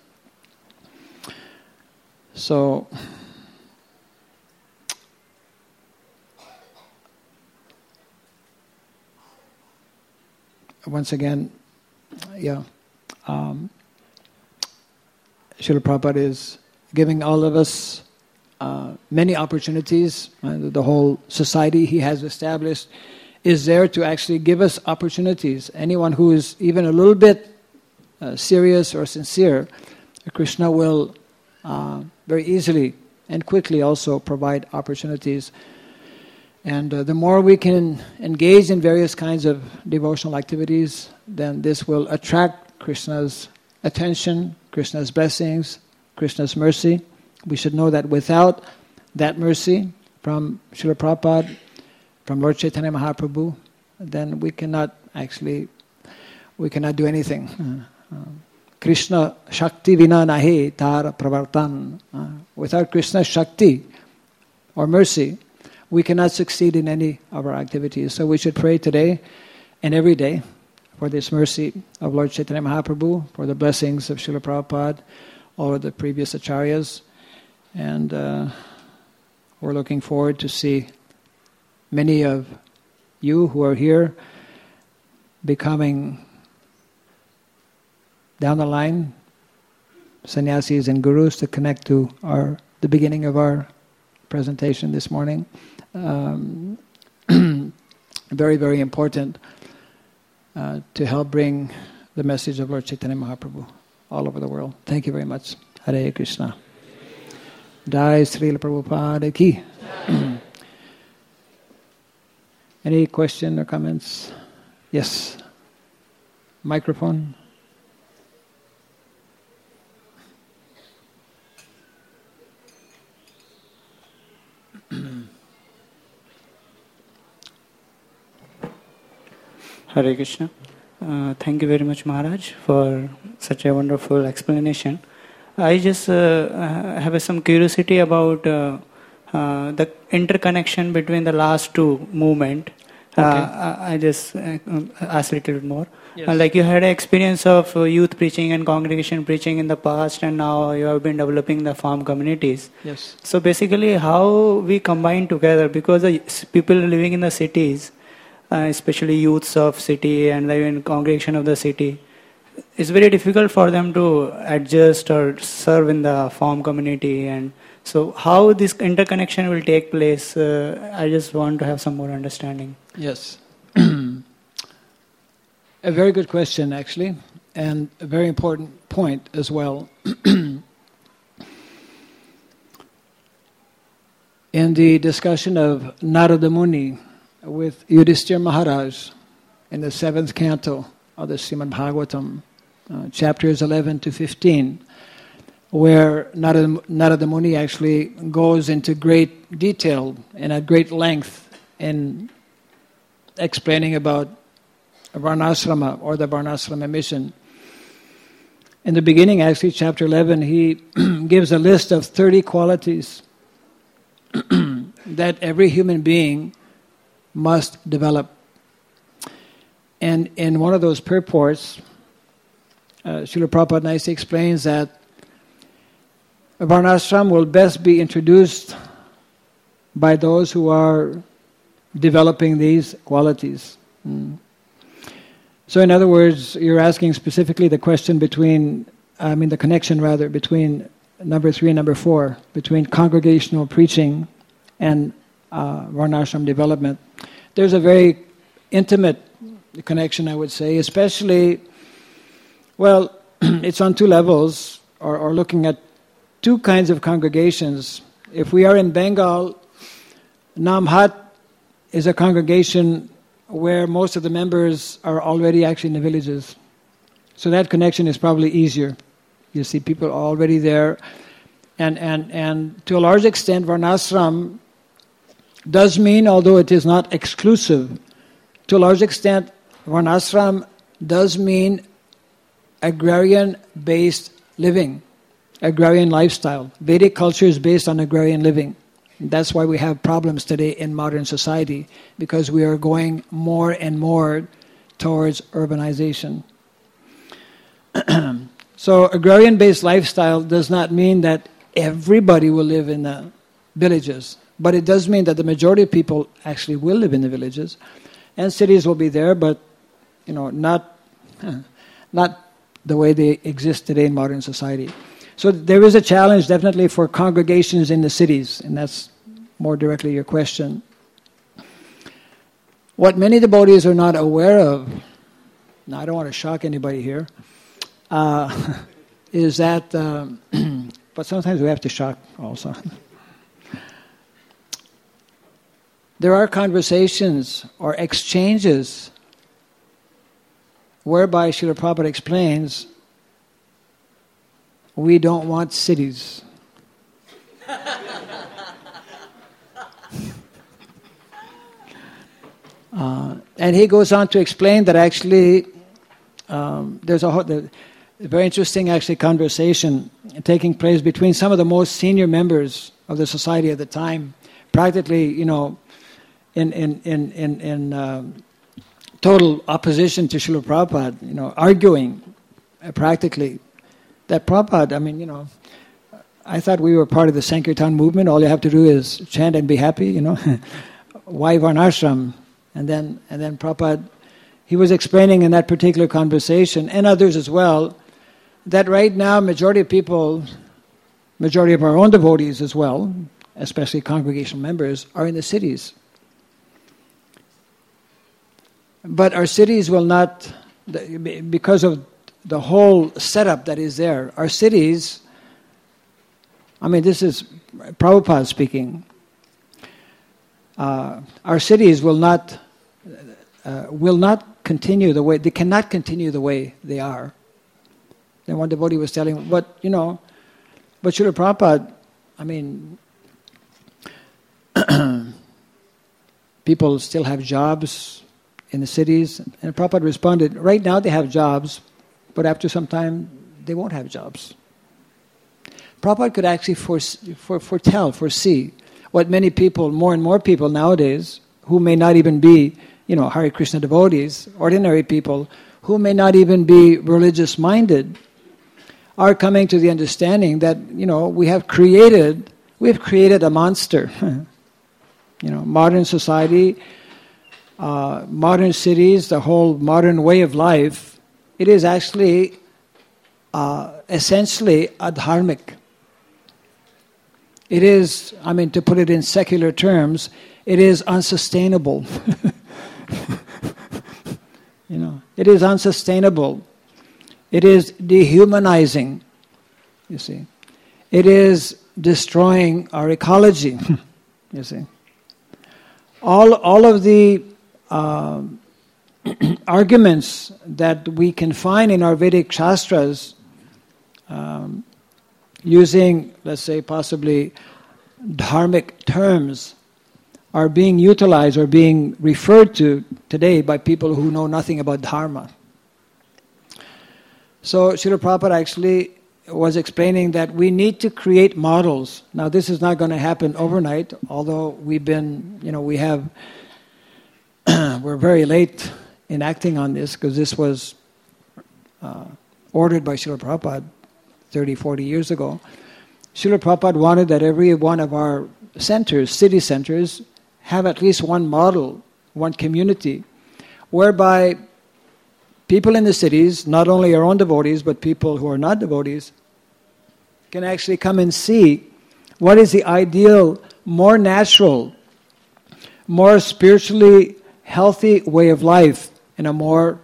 So, once again, yeah, um, Srila Prabhupada is giving all of us uh, many opportunities. Uh, the whole society he has established is there to actually give us opportunities. Anyone who is even a little bit uh, serious or sincere, Krishna will uh, very easily and quickly also provide opportunities. And uh, the more we can engage in various kinds of devotional activities, then this will attract Krishna's attention, Krishna's blessings, Krishna's mercy. We should know that without that mercy from Srila Prabhupada, from Lord Chaitanya Mahaprabhu, then we cannot actually, we cannot do anything. Uh, uh, Krishna Shakti Vina Nahi Tar Pravartan. Uh, without Krishna's Shakti or mercy, we cannot succeed in any of our activities. So we should pray today and every day for this mercy of Lord Chaitanya Mahaprabhu, for the blessings of Srila Prabhupada or the previous acharyas. And uh, we're looking forward to see many of you who are here becoming, down the line, sannyasis and gurus to connect to our the beginning of our presentation this morning. Um, very, very important uh, to help bring the message of Lord Chaitanya Mahaprabhu all over the world. Thank you very much. Hare Krishna. Jai Srila Prabhupada ki. Any question or comments? Yes. Microphone. Hare Krishna. Uh, thank you very much, Maharaj, for such a wonderful explanation. I just uh, have some curiosity about uh, uh, the interconnection between the last two movement. Okay. Uh, I just uh, ask a little bit more. Yes. Uh, like you had an experience of uh, youth preaching and congregation preaching in the past, and now you have been developing the farm communities. Yes. So basically, how we combine together, because the people living in the cities, uh, especially youths of city and even congregation of the city, it's very difficult for them to adjust or serve in the farm community. And so how this interconnection will take place, uh, I just want to have some more understanding. Yes. A very good question, actually, and a very important point as well. In the discussion of Narada Muni with Yudhishthira Maharaj in the seventh canto of the Srimad Bhagavatam, uh, chapters eleven to fifteen, where Narada, Narada Muni actually goes into great detail and at great length in explaining about Varnasrama or the Varnasrama mission. In the beginning, actually, chapter eleven, he gives a list of thirty qualities that every human being must develop. And in one of those purports, uh, Srila Prabhupada nicely explains that Varnashram will best be introduced by those who are developing these qualities. Mm. So in other words, you're asking specifically the question between, I mean the connection rather, between number three and number four, between congregational preaching and uh, Varnashram development. There's a very intimate connection, I would say, especially, well, it's on two levels, or, or looking at two kinds of congregations. If we are in Bengal, Namhat is a congregation where most of the members are already actually in the villages. So that connection is probably easier. You see people already there. And, and, and to a large extent, Varnashram does mean, although it is not exclusive, to a large extent, Varnashram does mean agrarian-based living, agrarian lifestyle. Vedic culture is based on agrarian living. That's why we have problems today in modern society, because we are going more and more towards urbanization. So agrarian-based lifestyle does not mean that everybody will live in the villages, but it does mean that the majority of people actually will live in the villages, and cities will be there, but you know, not not the way they exist today in modern society. So there is a challenge definitely for congregations in the cities, and that's more directly your question. What many devotees are not aware of, now I don't want to shock anybody here, uh, is that, um, but sometimes we have to shock also. There are conversations or exchanges whereby Srila Prabhupada explains, we don't want cities. uh, and he goes on to explain that actually um, there's a, whole, the, a very interesting actually conversation taking place between some of the most senior members of the society at the time, practically, you know, in in in in, in uh, total opposition to Srila Prabhupada, you know, arguing uh, practically that Prabhupada, I mean, you know, I thought we were part of the Sankirtan movement. All you have to do is chant and be happy, you know. Why Varnashram? And then, and then Prabhupada, he was explaining in that particular conversation, and others as well, that right now majority of people, majority of our own devotees as well, especially congregational members, are in the cities. But our cities will not, because of the whole setup that is there, our cities, I mean, this is Prabhupada speaking, uh, our cities will not uh, will not continue the way, they cannot continue the way they are. And one devotee was telling, but, you know, but Srila Prabhupada, I mean, people still have jobs, in the cities. And Prabhupada responded, right now they have jobs, but after some time they won't have jobs. Prabhupada could actually foresee, fore, foretell, foresee what many people, more and more people nowadays, who may not even be, you know, Hare Krishna devotees, ordinary people, who may not even be religious-minded, are coming to the understanding that, you know, we have created, we have created a monster. You know, modern society, uh, modern cities, the whole modern way of life, it is actually uh, essentially adharmic. It is, I mean, to put it in secular terms, it is unsustainable. You know, it is unsustainable. It is dehumanizing, you see. It is destroying our ecology, you see. All, all of the uh, arguments that we can find in our Vedic Shastras, um, using, let's say, possibly dharmic terms, are being utilized or being referred to today by people who know nothing about dharma. So Srila Prabhupada actually was explaining that we need to create models. Now this is not going to happen overnight, although we've been, you know, we have, we're very late in acting on this because this was uh, ordered by Srila Prabhupada thirty, forty years ago. Srila Prabhupada wanted that every one of our centers, city centers, have at least one model, one community, whereby people in the cities, not only our own devotees, but people who are not devotees, can actually come and see what is the ideal, more natural, more spiritually healthy way of life in a more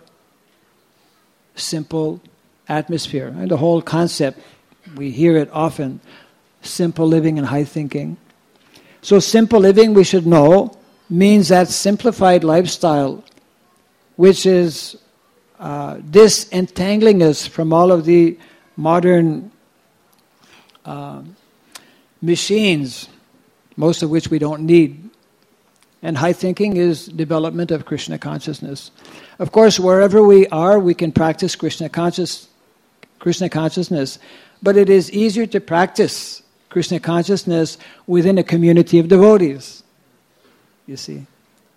simple atmosphere. And the whole concept, we hear it often, simple living and high thinking. So simple living, we should know, means that simplified lifestyle, which is uh, disentangling us from all of the modern uh, machines, most of which we don't need. And high thinking is development of Krishna consciousness. Of course, wherever we are, we can practice Krishna conscious, Krishna consciousness, but it is easier to practice Krishna consciousness within a community of devotees, you see.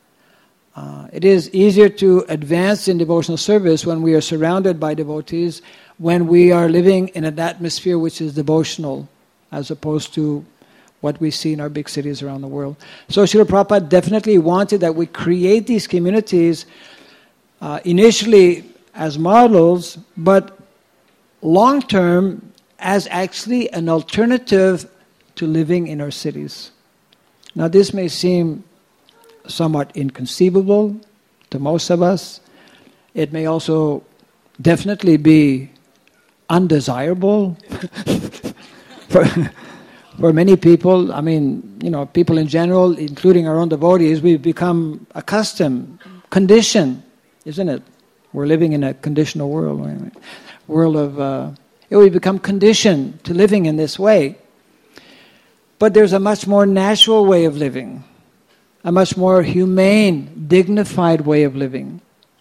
Uh, it is easier to advance in devotional service when we are surrounded by devotees, when we are living in an atmosphere which is devotional, as opposed to what we see in our big cities around the world. So Srila Prabhupada definitely wanted that we create these communities uh, initially as models, but long-term as actually an alternative to living in our cities. Now this may seem somewhat inconceivable to most of us. It may also definitely be undesirable for, for many people. I mean, you know, people in general, including our own devotees, we've become accustomed, conditioned, isn't it? We're living in a conditional world, right? World of... Uh, we become conditioned to living in this way. But there's a much more natural way of living, a much more humane, dignified way of living,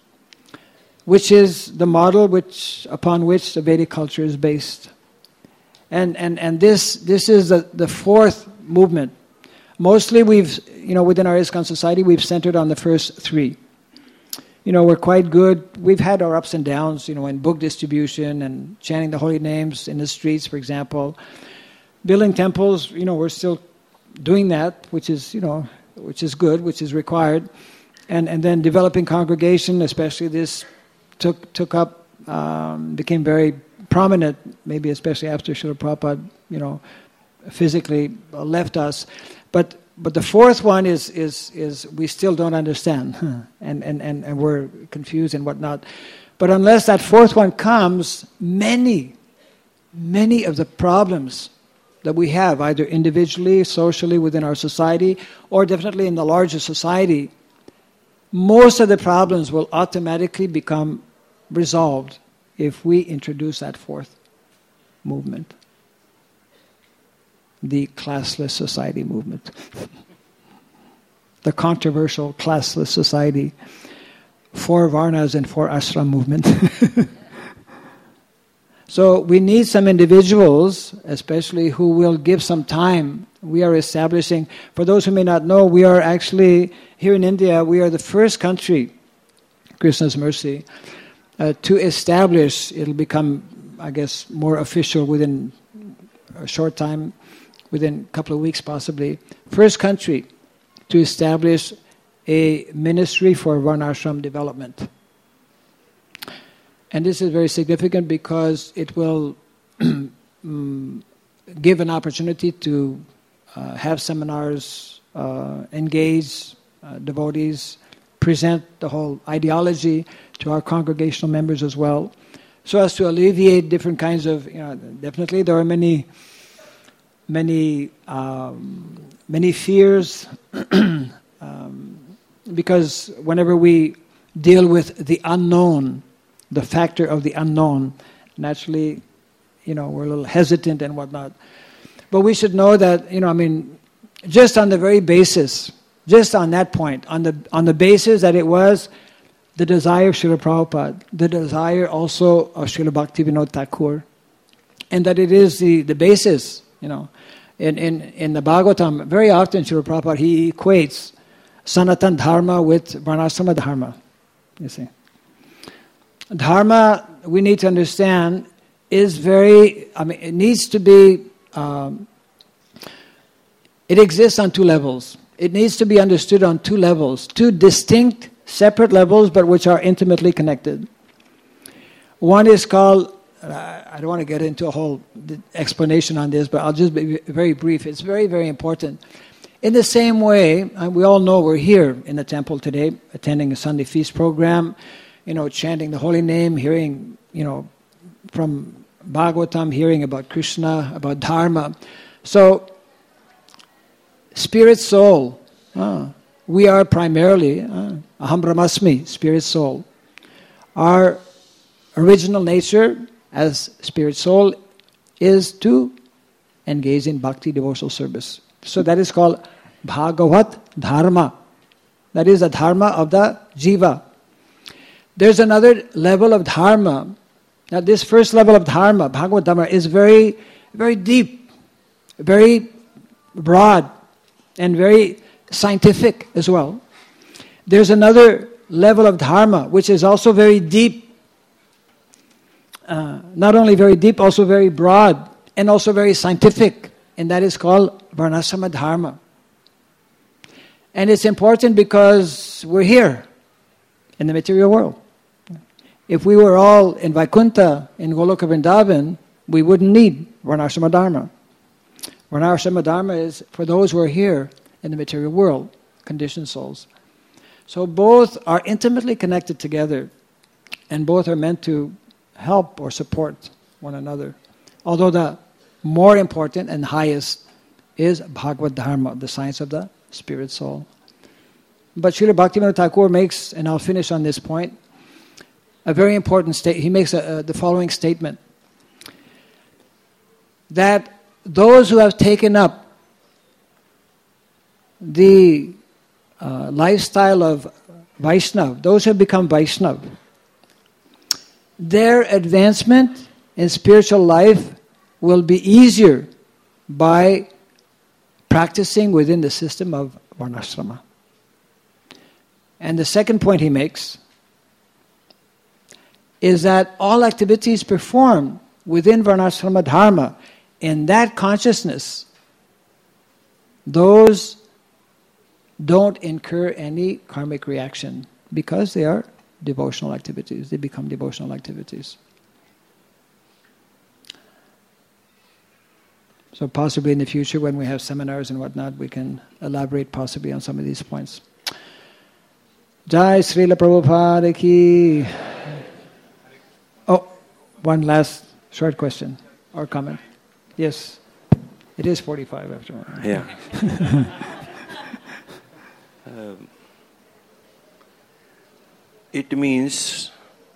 which is the model which upon which the Vedic culture is based. And and and this this is the, the fourth movement. Mostly we've, you know, within our ISKCON society, we've centered on the first three. You know, we're quite good. We've had our ups and downs, you know, in book distribution and chanting the holy names in the streets, for example. Building temples, you know, we're still doing that, which is, you know, which is good, which is required. And and then developing congregation, especially this, took took up, um, became very prominent, maybe especially after Srila Prabhupada, you know, physically left us. But But the fourth one is is is we still don't understand, and, and, and, and we're confused and whatnot. But unless that fourth one comes, many, many of the problems that we have, either individually, socially, within our society, or definitely in the larger society, most of the problems will automatically become resolved if we introduce that fourth movement. The classless society movement. The controversial classless society. four Varnas and four Ashram movement. So we need some individuals, especially who will give some time. We are establishing, for those who may not know, we are actually, here in India, we are the first country, Krishna's mercy, uh, to establish, it'll become, I guess, more official within a short time, within a couple of weeks possibly, first country to establish a ministry for Varnashram development. And this is very significant because it will um, give an opportunity to uh, have seminars, uh, engage uh, devotees, present the whole ideology to our congregational members as well, so as to alleviate different kinds of, you know, definitely there are many, many, um, many fears, um, because whenever we deal with the unknown, the factor of the unknown, naturally, you know, we're a little hesitant and whatnot. But we should know that, you know, I mean, just on the very basis, just on that point, on the on the basis that it was the desire of Srila Prabhupada, the desire also of Srila Bhaktivinoda Thakur, and that it is the, the basis, you know. In, in, in the Bhagavatam, very often Srila Prabhupada, he equates Sanatan Dharma with Varnashrama Dharma, you see. Dharma, we need to understand, is very, I mean, it needs to be, um, it exists on two levels. It needs to be understood on two levels, two distinct, separate levels, but which are intimately connected. One is called, uh, I don't want to get into a whole explanation on this, but I'll just be very brief. It's very, very important. In the same way, and we all know we're here in the temple today, attending a Sunday feast program, you know, chanting the holy name, hearing, you know, from Bhagavatam, hearing about Krishna, about Dharma. So, spirit soul, uh, we are primarily, uh, Aham Brahmasmi, spirit soul. Our original nature as spirit soul is to engage in bhakti devotional service. So that is called Bhagavat Dharma. That is the dharma of the jiva. There's another level of dharma. Now this first level of dharma, Bhagavad Dharma, is very, very deep, very broad, and very scientific as well. There's another level of dharma which is also very deep, uh, not only very deep, also very broad, and also very scientific, and that is called Varnashrama Dharma. And it's important because we're here in the material world. If we were all in Vaikuntha, in Goloka Vrindavan, we wouldn't need Varnashrama Dharma. Varnashrama Dharma is for those who are here in the material world, conditioned souls. So both are intimately connected together, and both are meant to help or support one another. Although the more important and highest is Bhagavad Dharma, the science of the spirit soul. But Srila Bhaktivinoda Thakur makes, and I'll finish on this point, a very important statement. He makes a, a, the following statement, that those who have taken up the uh, lifestyle of Vaishnava, those who have become Vaishnava, their advancement in spiritual life will be easier by practicing within the system of Varnashrama. And the second point he makes is that all activities performed within Varnashrama Dharma, in that consciousness, those don't incur any karmic reaction because they are devotional activities. They become devotional activities. So possibly in the future when we have seminars and whatnot, we can elaborate possibly on some of these points. Jai Srila Prabhupada ki. Oh, one last short question or comment. Yes, it is forty-five after all. Yeah. um, it means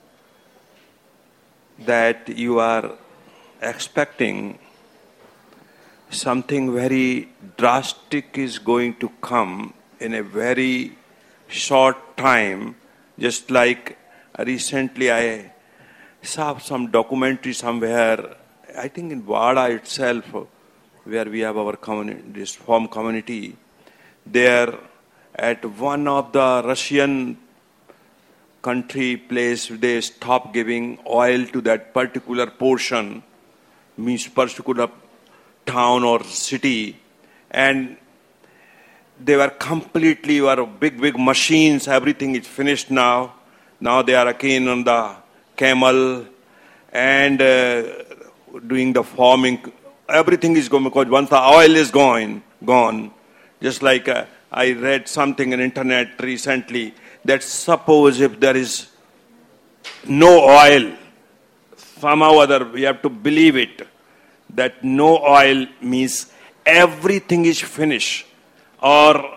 that you are expecting something very drastic is going to come in a very short time Just like recently I saw some documentary somewhere, I think in Wada itself, where we have our community, this farm community, there at one of the Russian country place, they stop giving oil to that particular portion, means particular town or city, and they were completely, were big, big machines, everything is finished now. Now they are again on the camel and uh, doing the farming. Everything is going, because once the oil is gone, gone. Just like uh, I read something on internet recently, that suppose if there is no oil, somehow or other we have to believe it, that no oil means everything is finished. Or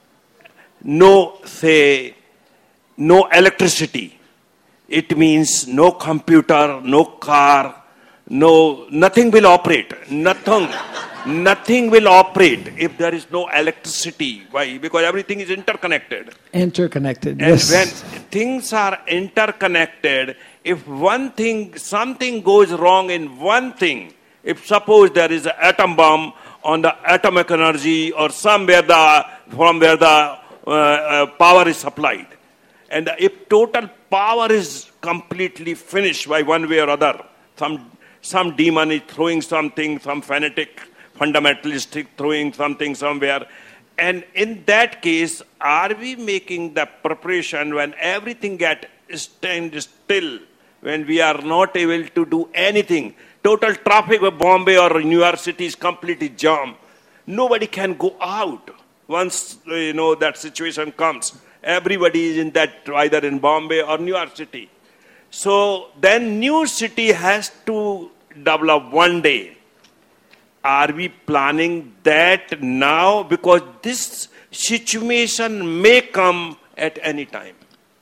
no, say, no electricity. It means no computer, no car, no, nothing will operate. Nothing, nothing will operate if there is no electricity. Why? Because everything is interconnected. Interconnected, And yes. when things are interconnected, if one thing, something goes wrong in one thing, if suppose there is an atom bomb on the atomic energy or somewhere the, from where the uh, uh, power is supplied, and if total power is completely finished by one way or other, some some demon is throwing something, some fanatic fundamentalist throwing something somewhere, and in that case, are we making the preparation when everything gets stand still, when we are not able to do anything? Total traffic of Bombay or New York City is completely jammed. Nobody can go out once you know that situation comes. Everybody is in that, either in Bombay or New York City. So then new city has to develop one day. Are we planning that now? Because this situation may come at any time.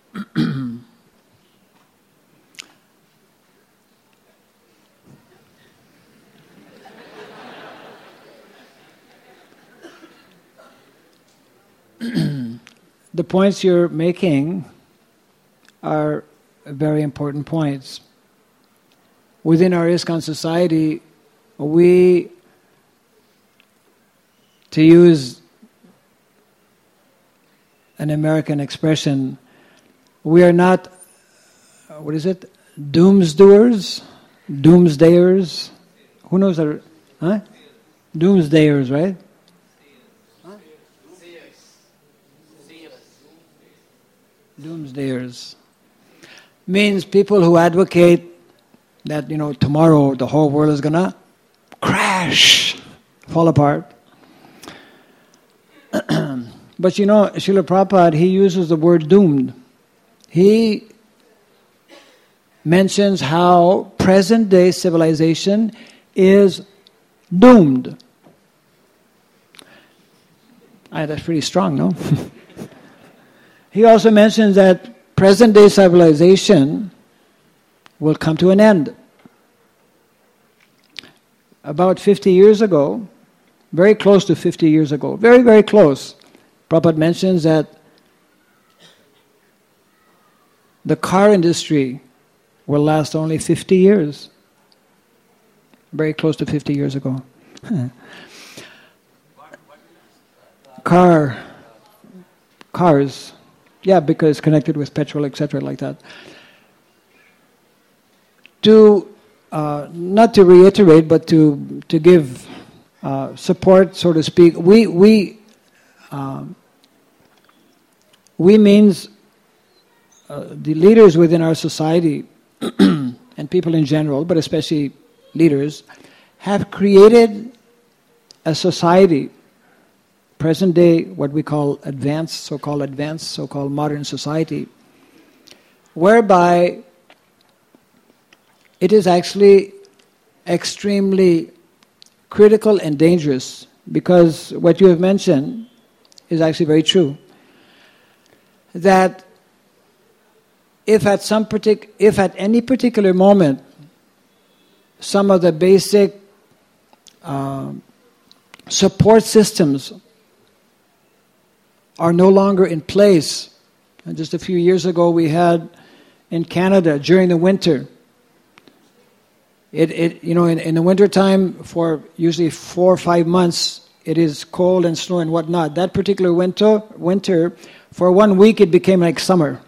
The points you're making are very important points. Within our ISKCON society, we, to use an American expression, we are not, what is it, doomsdoers, doomsdayers? Who knows that? Huh? Doomsdayers, right? Doomsdayers means people who advocate that, you know, tomorrow the whole world is gonna crash, fall apart. But you know, Srila Prabhupada, he uses the word doomed. He mentions how present-day civilization is doomed. Ah, that's pretty strong, no? He also mentions that present-day civilization will come to an end. About fifty years ago, very close to fifty years ago, very, very close, Prabhupada mentions that the car industry will last only fifty years. Very close to fifty years ago. Car, cars. Yeah, because it's connected with petrol, et cetera, like that. To, uh, not to reiterate, but to to give uh, support, so to speak, we, we, um, we means uh, the leaders within our society and people in general, but especially leaders, have created a society, present day, what we call advanced, so-called advanced, so-called modern society, whereby it is actually extremely critical and dangerous, because what you have mentioned is actually very true, that if at some partic- if at any particular moment some of the basic uh, support systems are no longer in place And just a few years ago, we had in Canada during the winter. It, it you know, in, in the wintertime, for usually four or five months, it is cold and snow and whatnot. That particular winter, winter, for one week, it became like summer.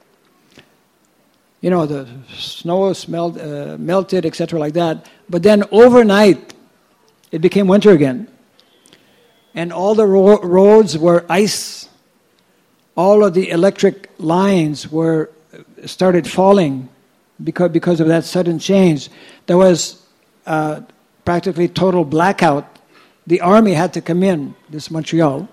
You know, the snow smelled, uh, melted, et cetera, like that. But then overnight, it became winter again. And all the ro- roads were ice. All of the electric lines were started falling because because of that sudden change. There was uh, practically total blackout. The army had to come in, this Montreal.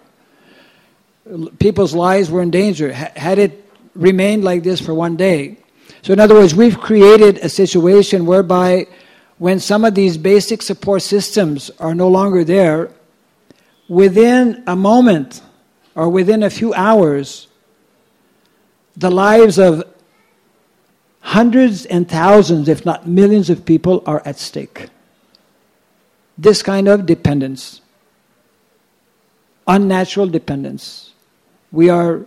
People's lives were in danger. H- had it remained like this for one day. So in other words, we've created a situation whereby when some of these basic support systems are no longer there, within a moment or within a few hours, the lives of hundreds and thousands, if not millions of people are at stake. This kind of dependence, unnatural dependence, we are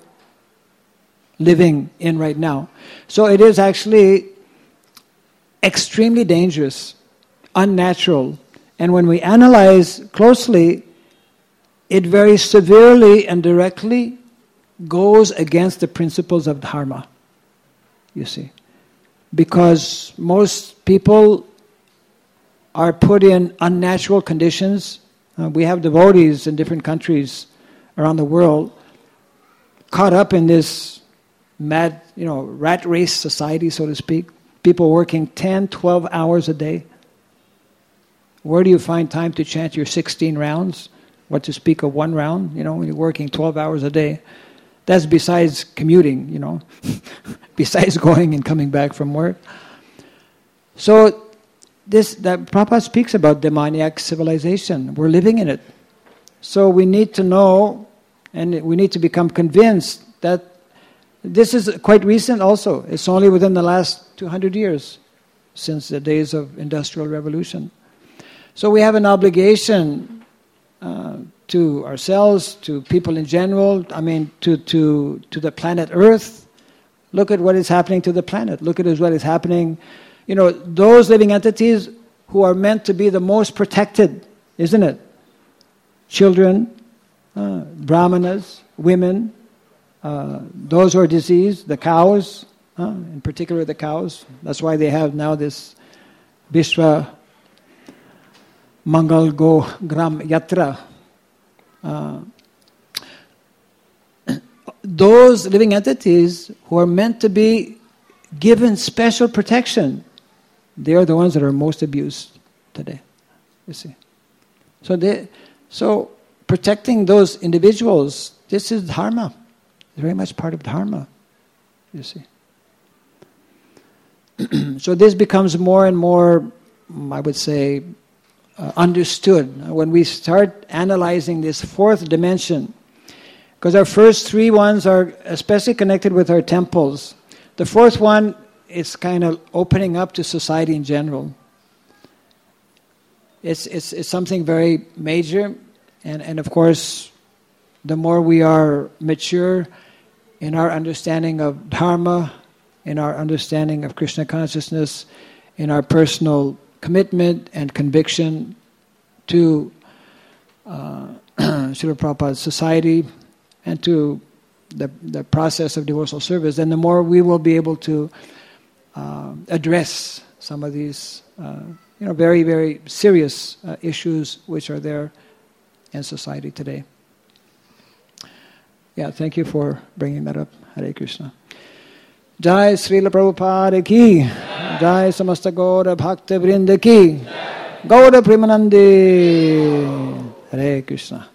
living in right now. So it is actually extremely dangerous, unnatural, and when we analyze closely, it very severely and directly goes against the principles of Dharma, you see. Because most people are put in unnatural conditions. Uh, we have devotees in different countries around the world caught up in this mad, you know, rat race society, so to speak. People working ten, twelve hours a day. Where do you find time to chant your sixteen rounds? What to speak of one round, you know, when you're working twelve hours a day. That's besides commuting, you know, besides going and coming back from work. So this, that Prabhupada speaks about demoniac civilization. We're living in it. So we need to know, and we need to become convinced that this is quite recent also. It's only within the last two hundred years, since the days of Industrial Revolution. So we have an obligation uh, to ourselves, to people in general, I mean, to, to, to the planet Earth. Look at what is happening to the planet. Look at what is happening. You know, those living entities who are meant to be the most protected, isn't it? Children, uh, brahmanas, women, uh, those who are diseased, the cows, uh, in particular the cows. That's why they have now this Vishwa Mangal Go Gram Yatra. Uh, those living entities who are meant to be given special protection, they are the ones that are most abused today, you see. So they, so protecting those individuals, this is dharma. It's very much part of dharma, you see. So this becomes more and more, I would say, uh, understood when we start analyzing this fourth dimension. Because our first three ones are especially connected with our temples. The fourth one is kind of opening up to society in general. It's it's, it's something very major, and, and of course, the more we are mature in our understanding of Dharma, in our understanding of Krishna consciousness, in our personal commitment and conviction to uh, Srila Prabhupada's society and to the, the process of devotional service, then the more we will be able to uh, address some of these uh, you know, very, very serious uh, issues which are there in society today. Yeah, thank you for bringing that up. Hare Krishna. Jai Srila Prabhupada ki, Jai Samasta Gaura Bhakta Vrinda ki, Gaura Premanande. Hare Krishna.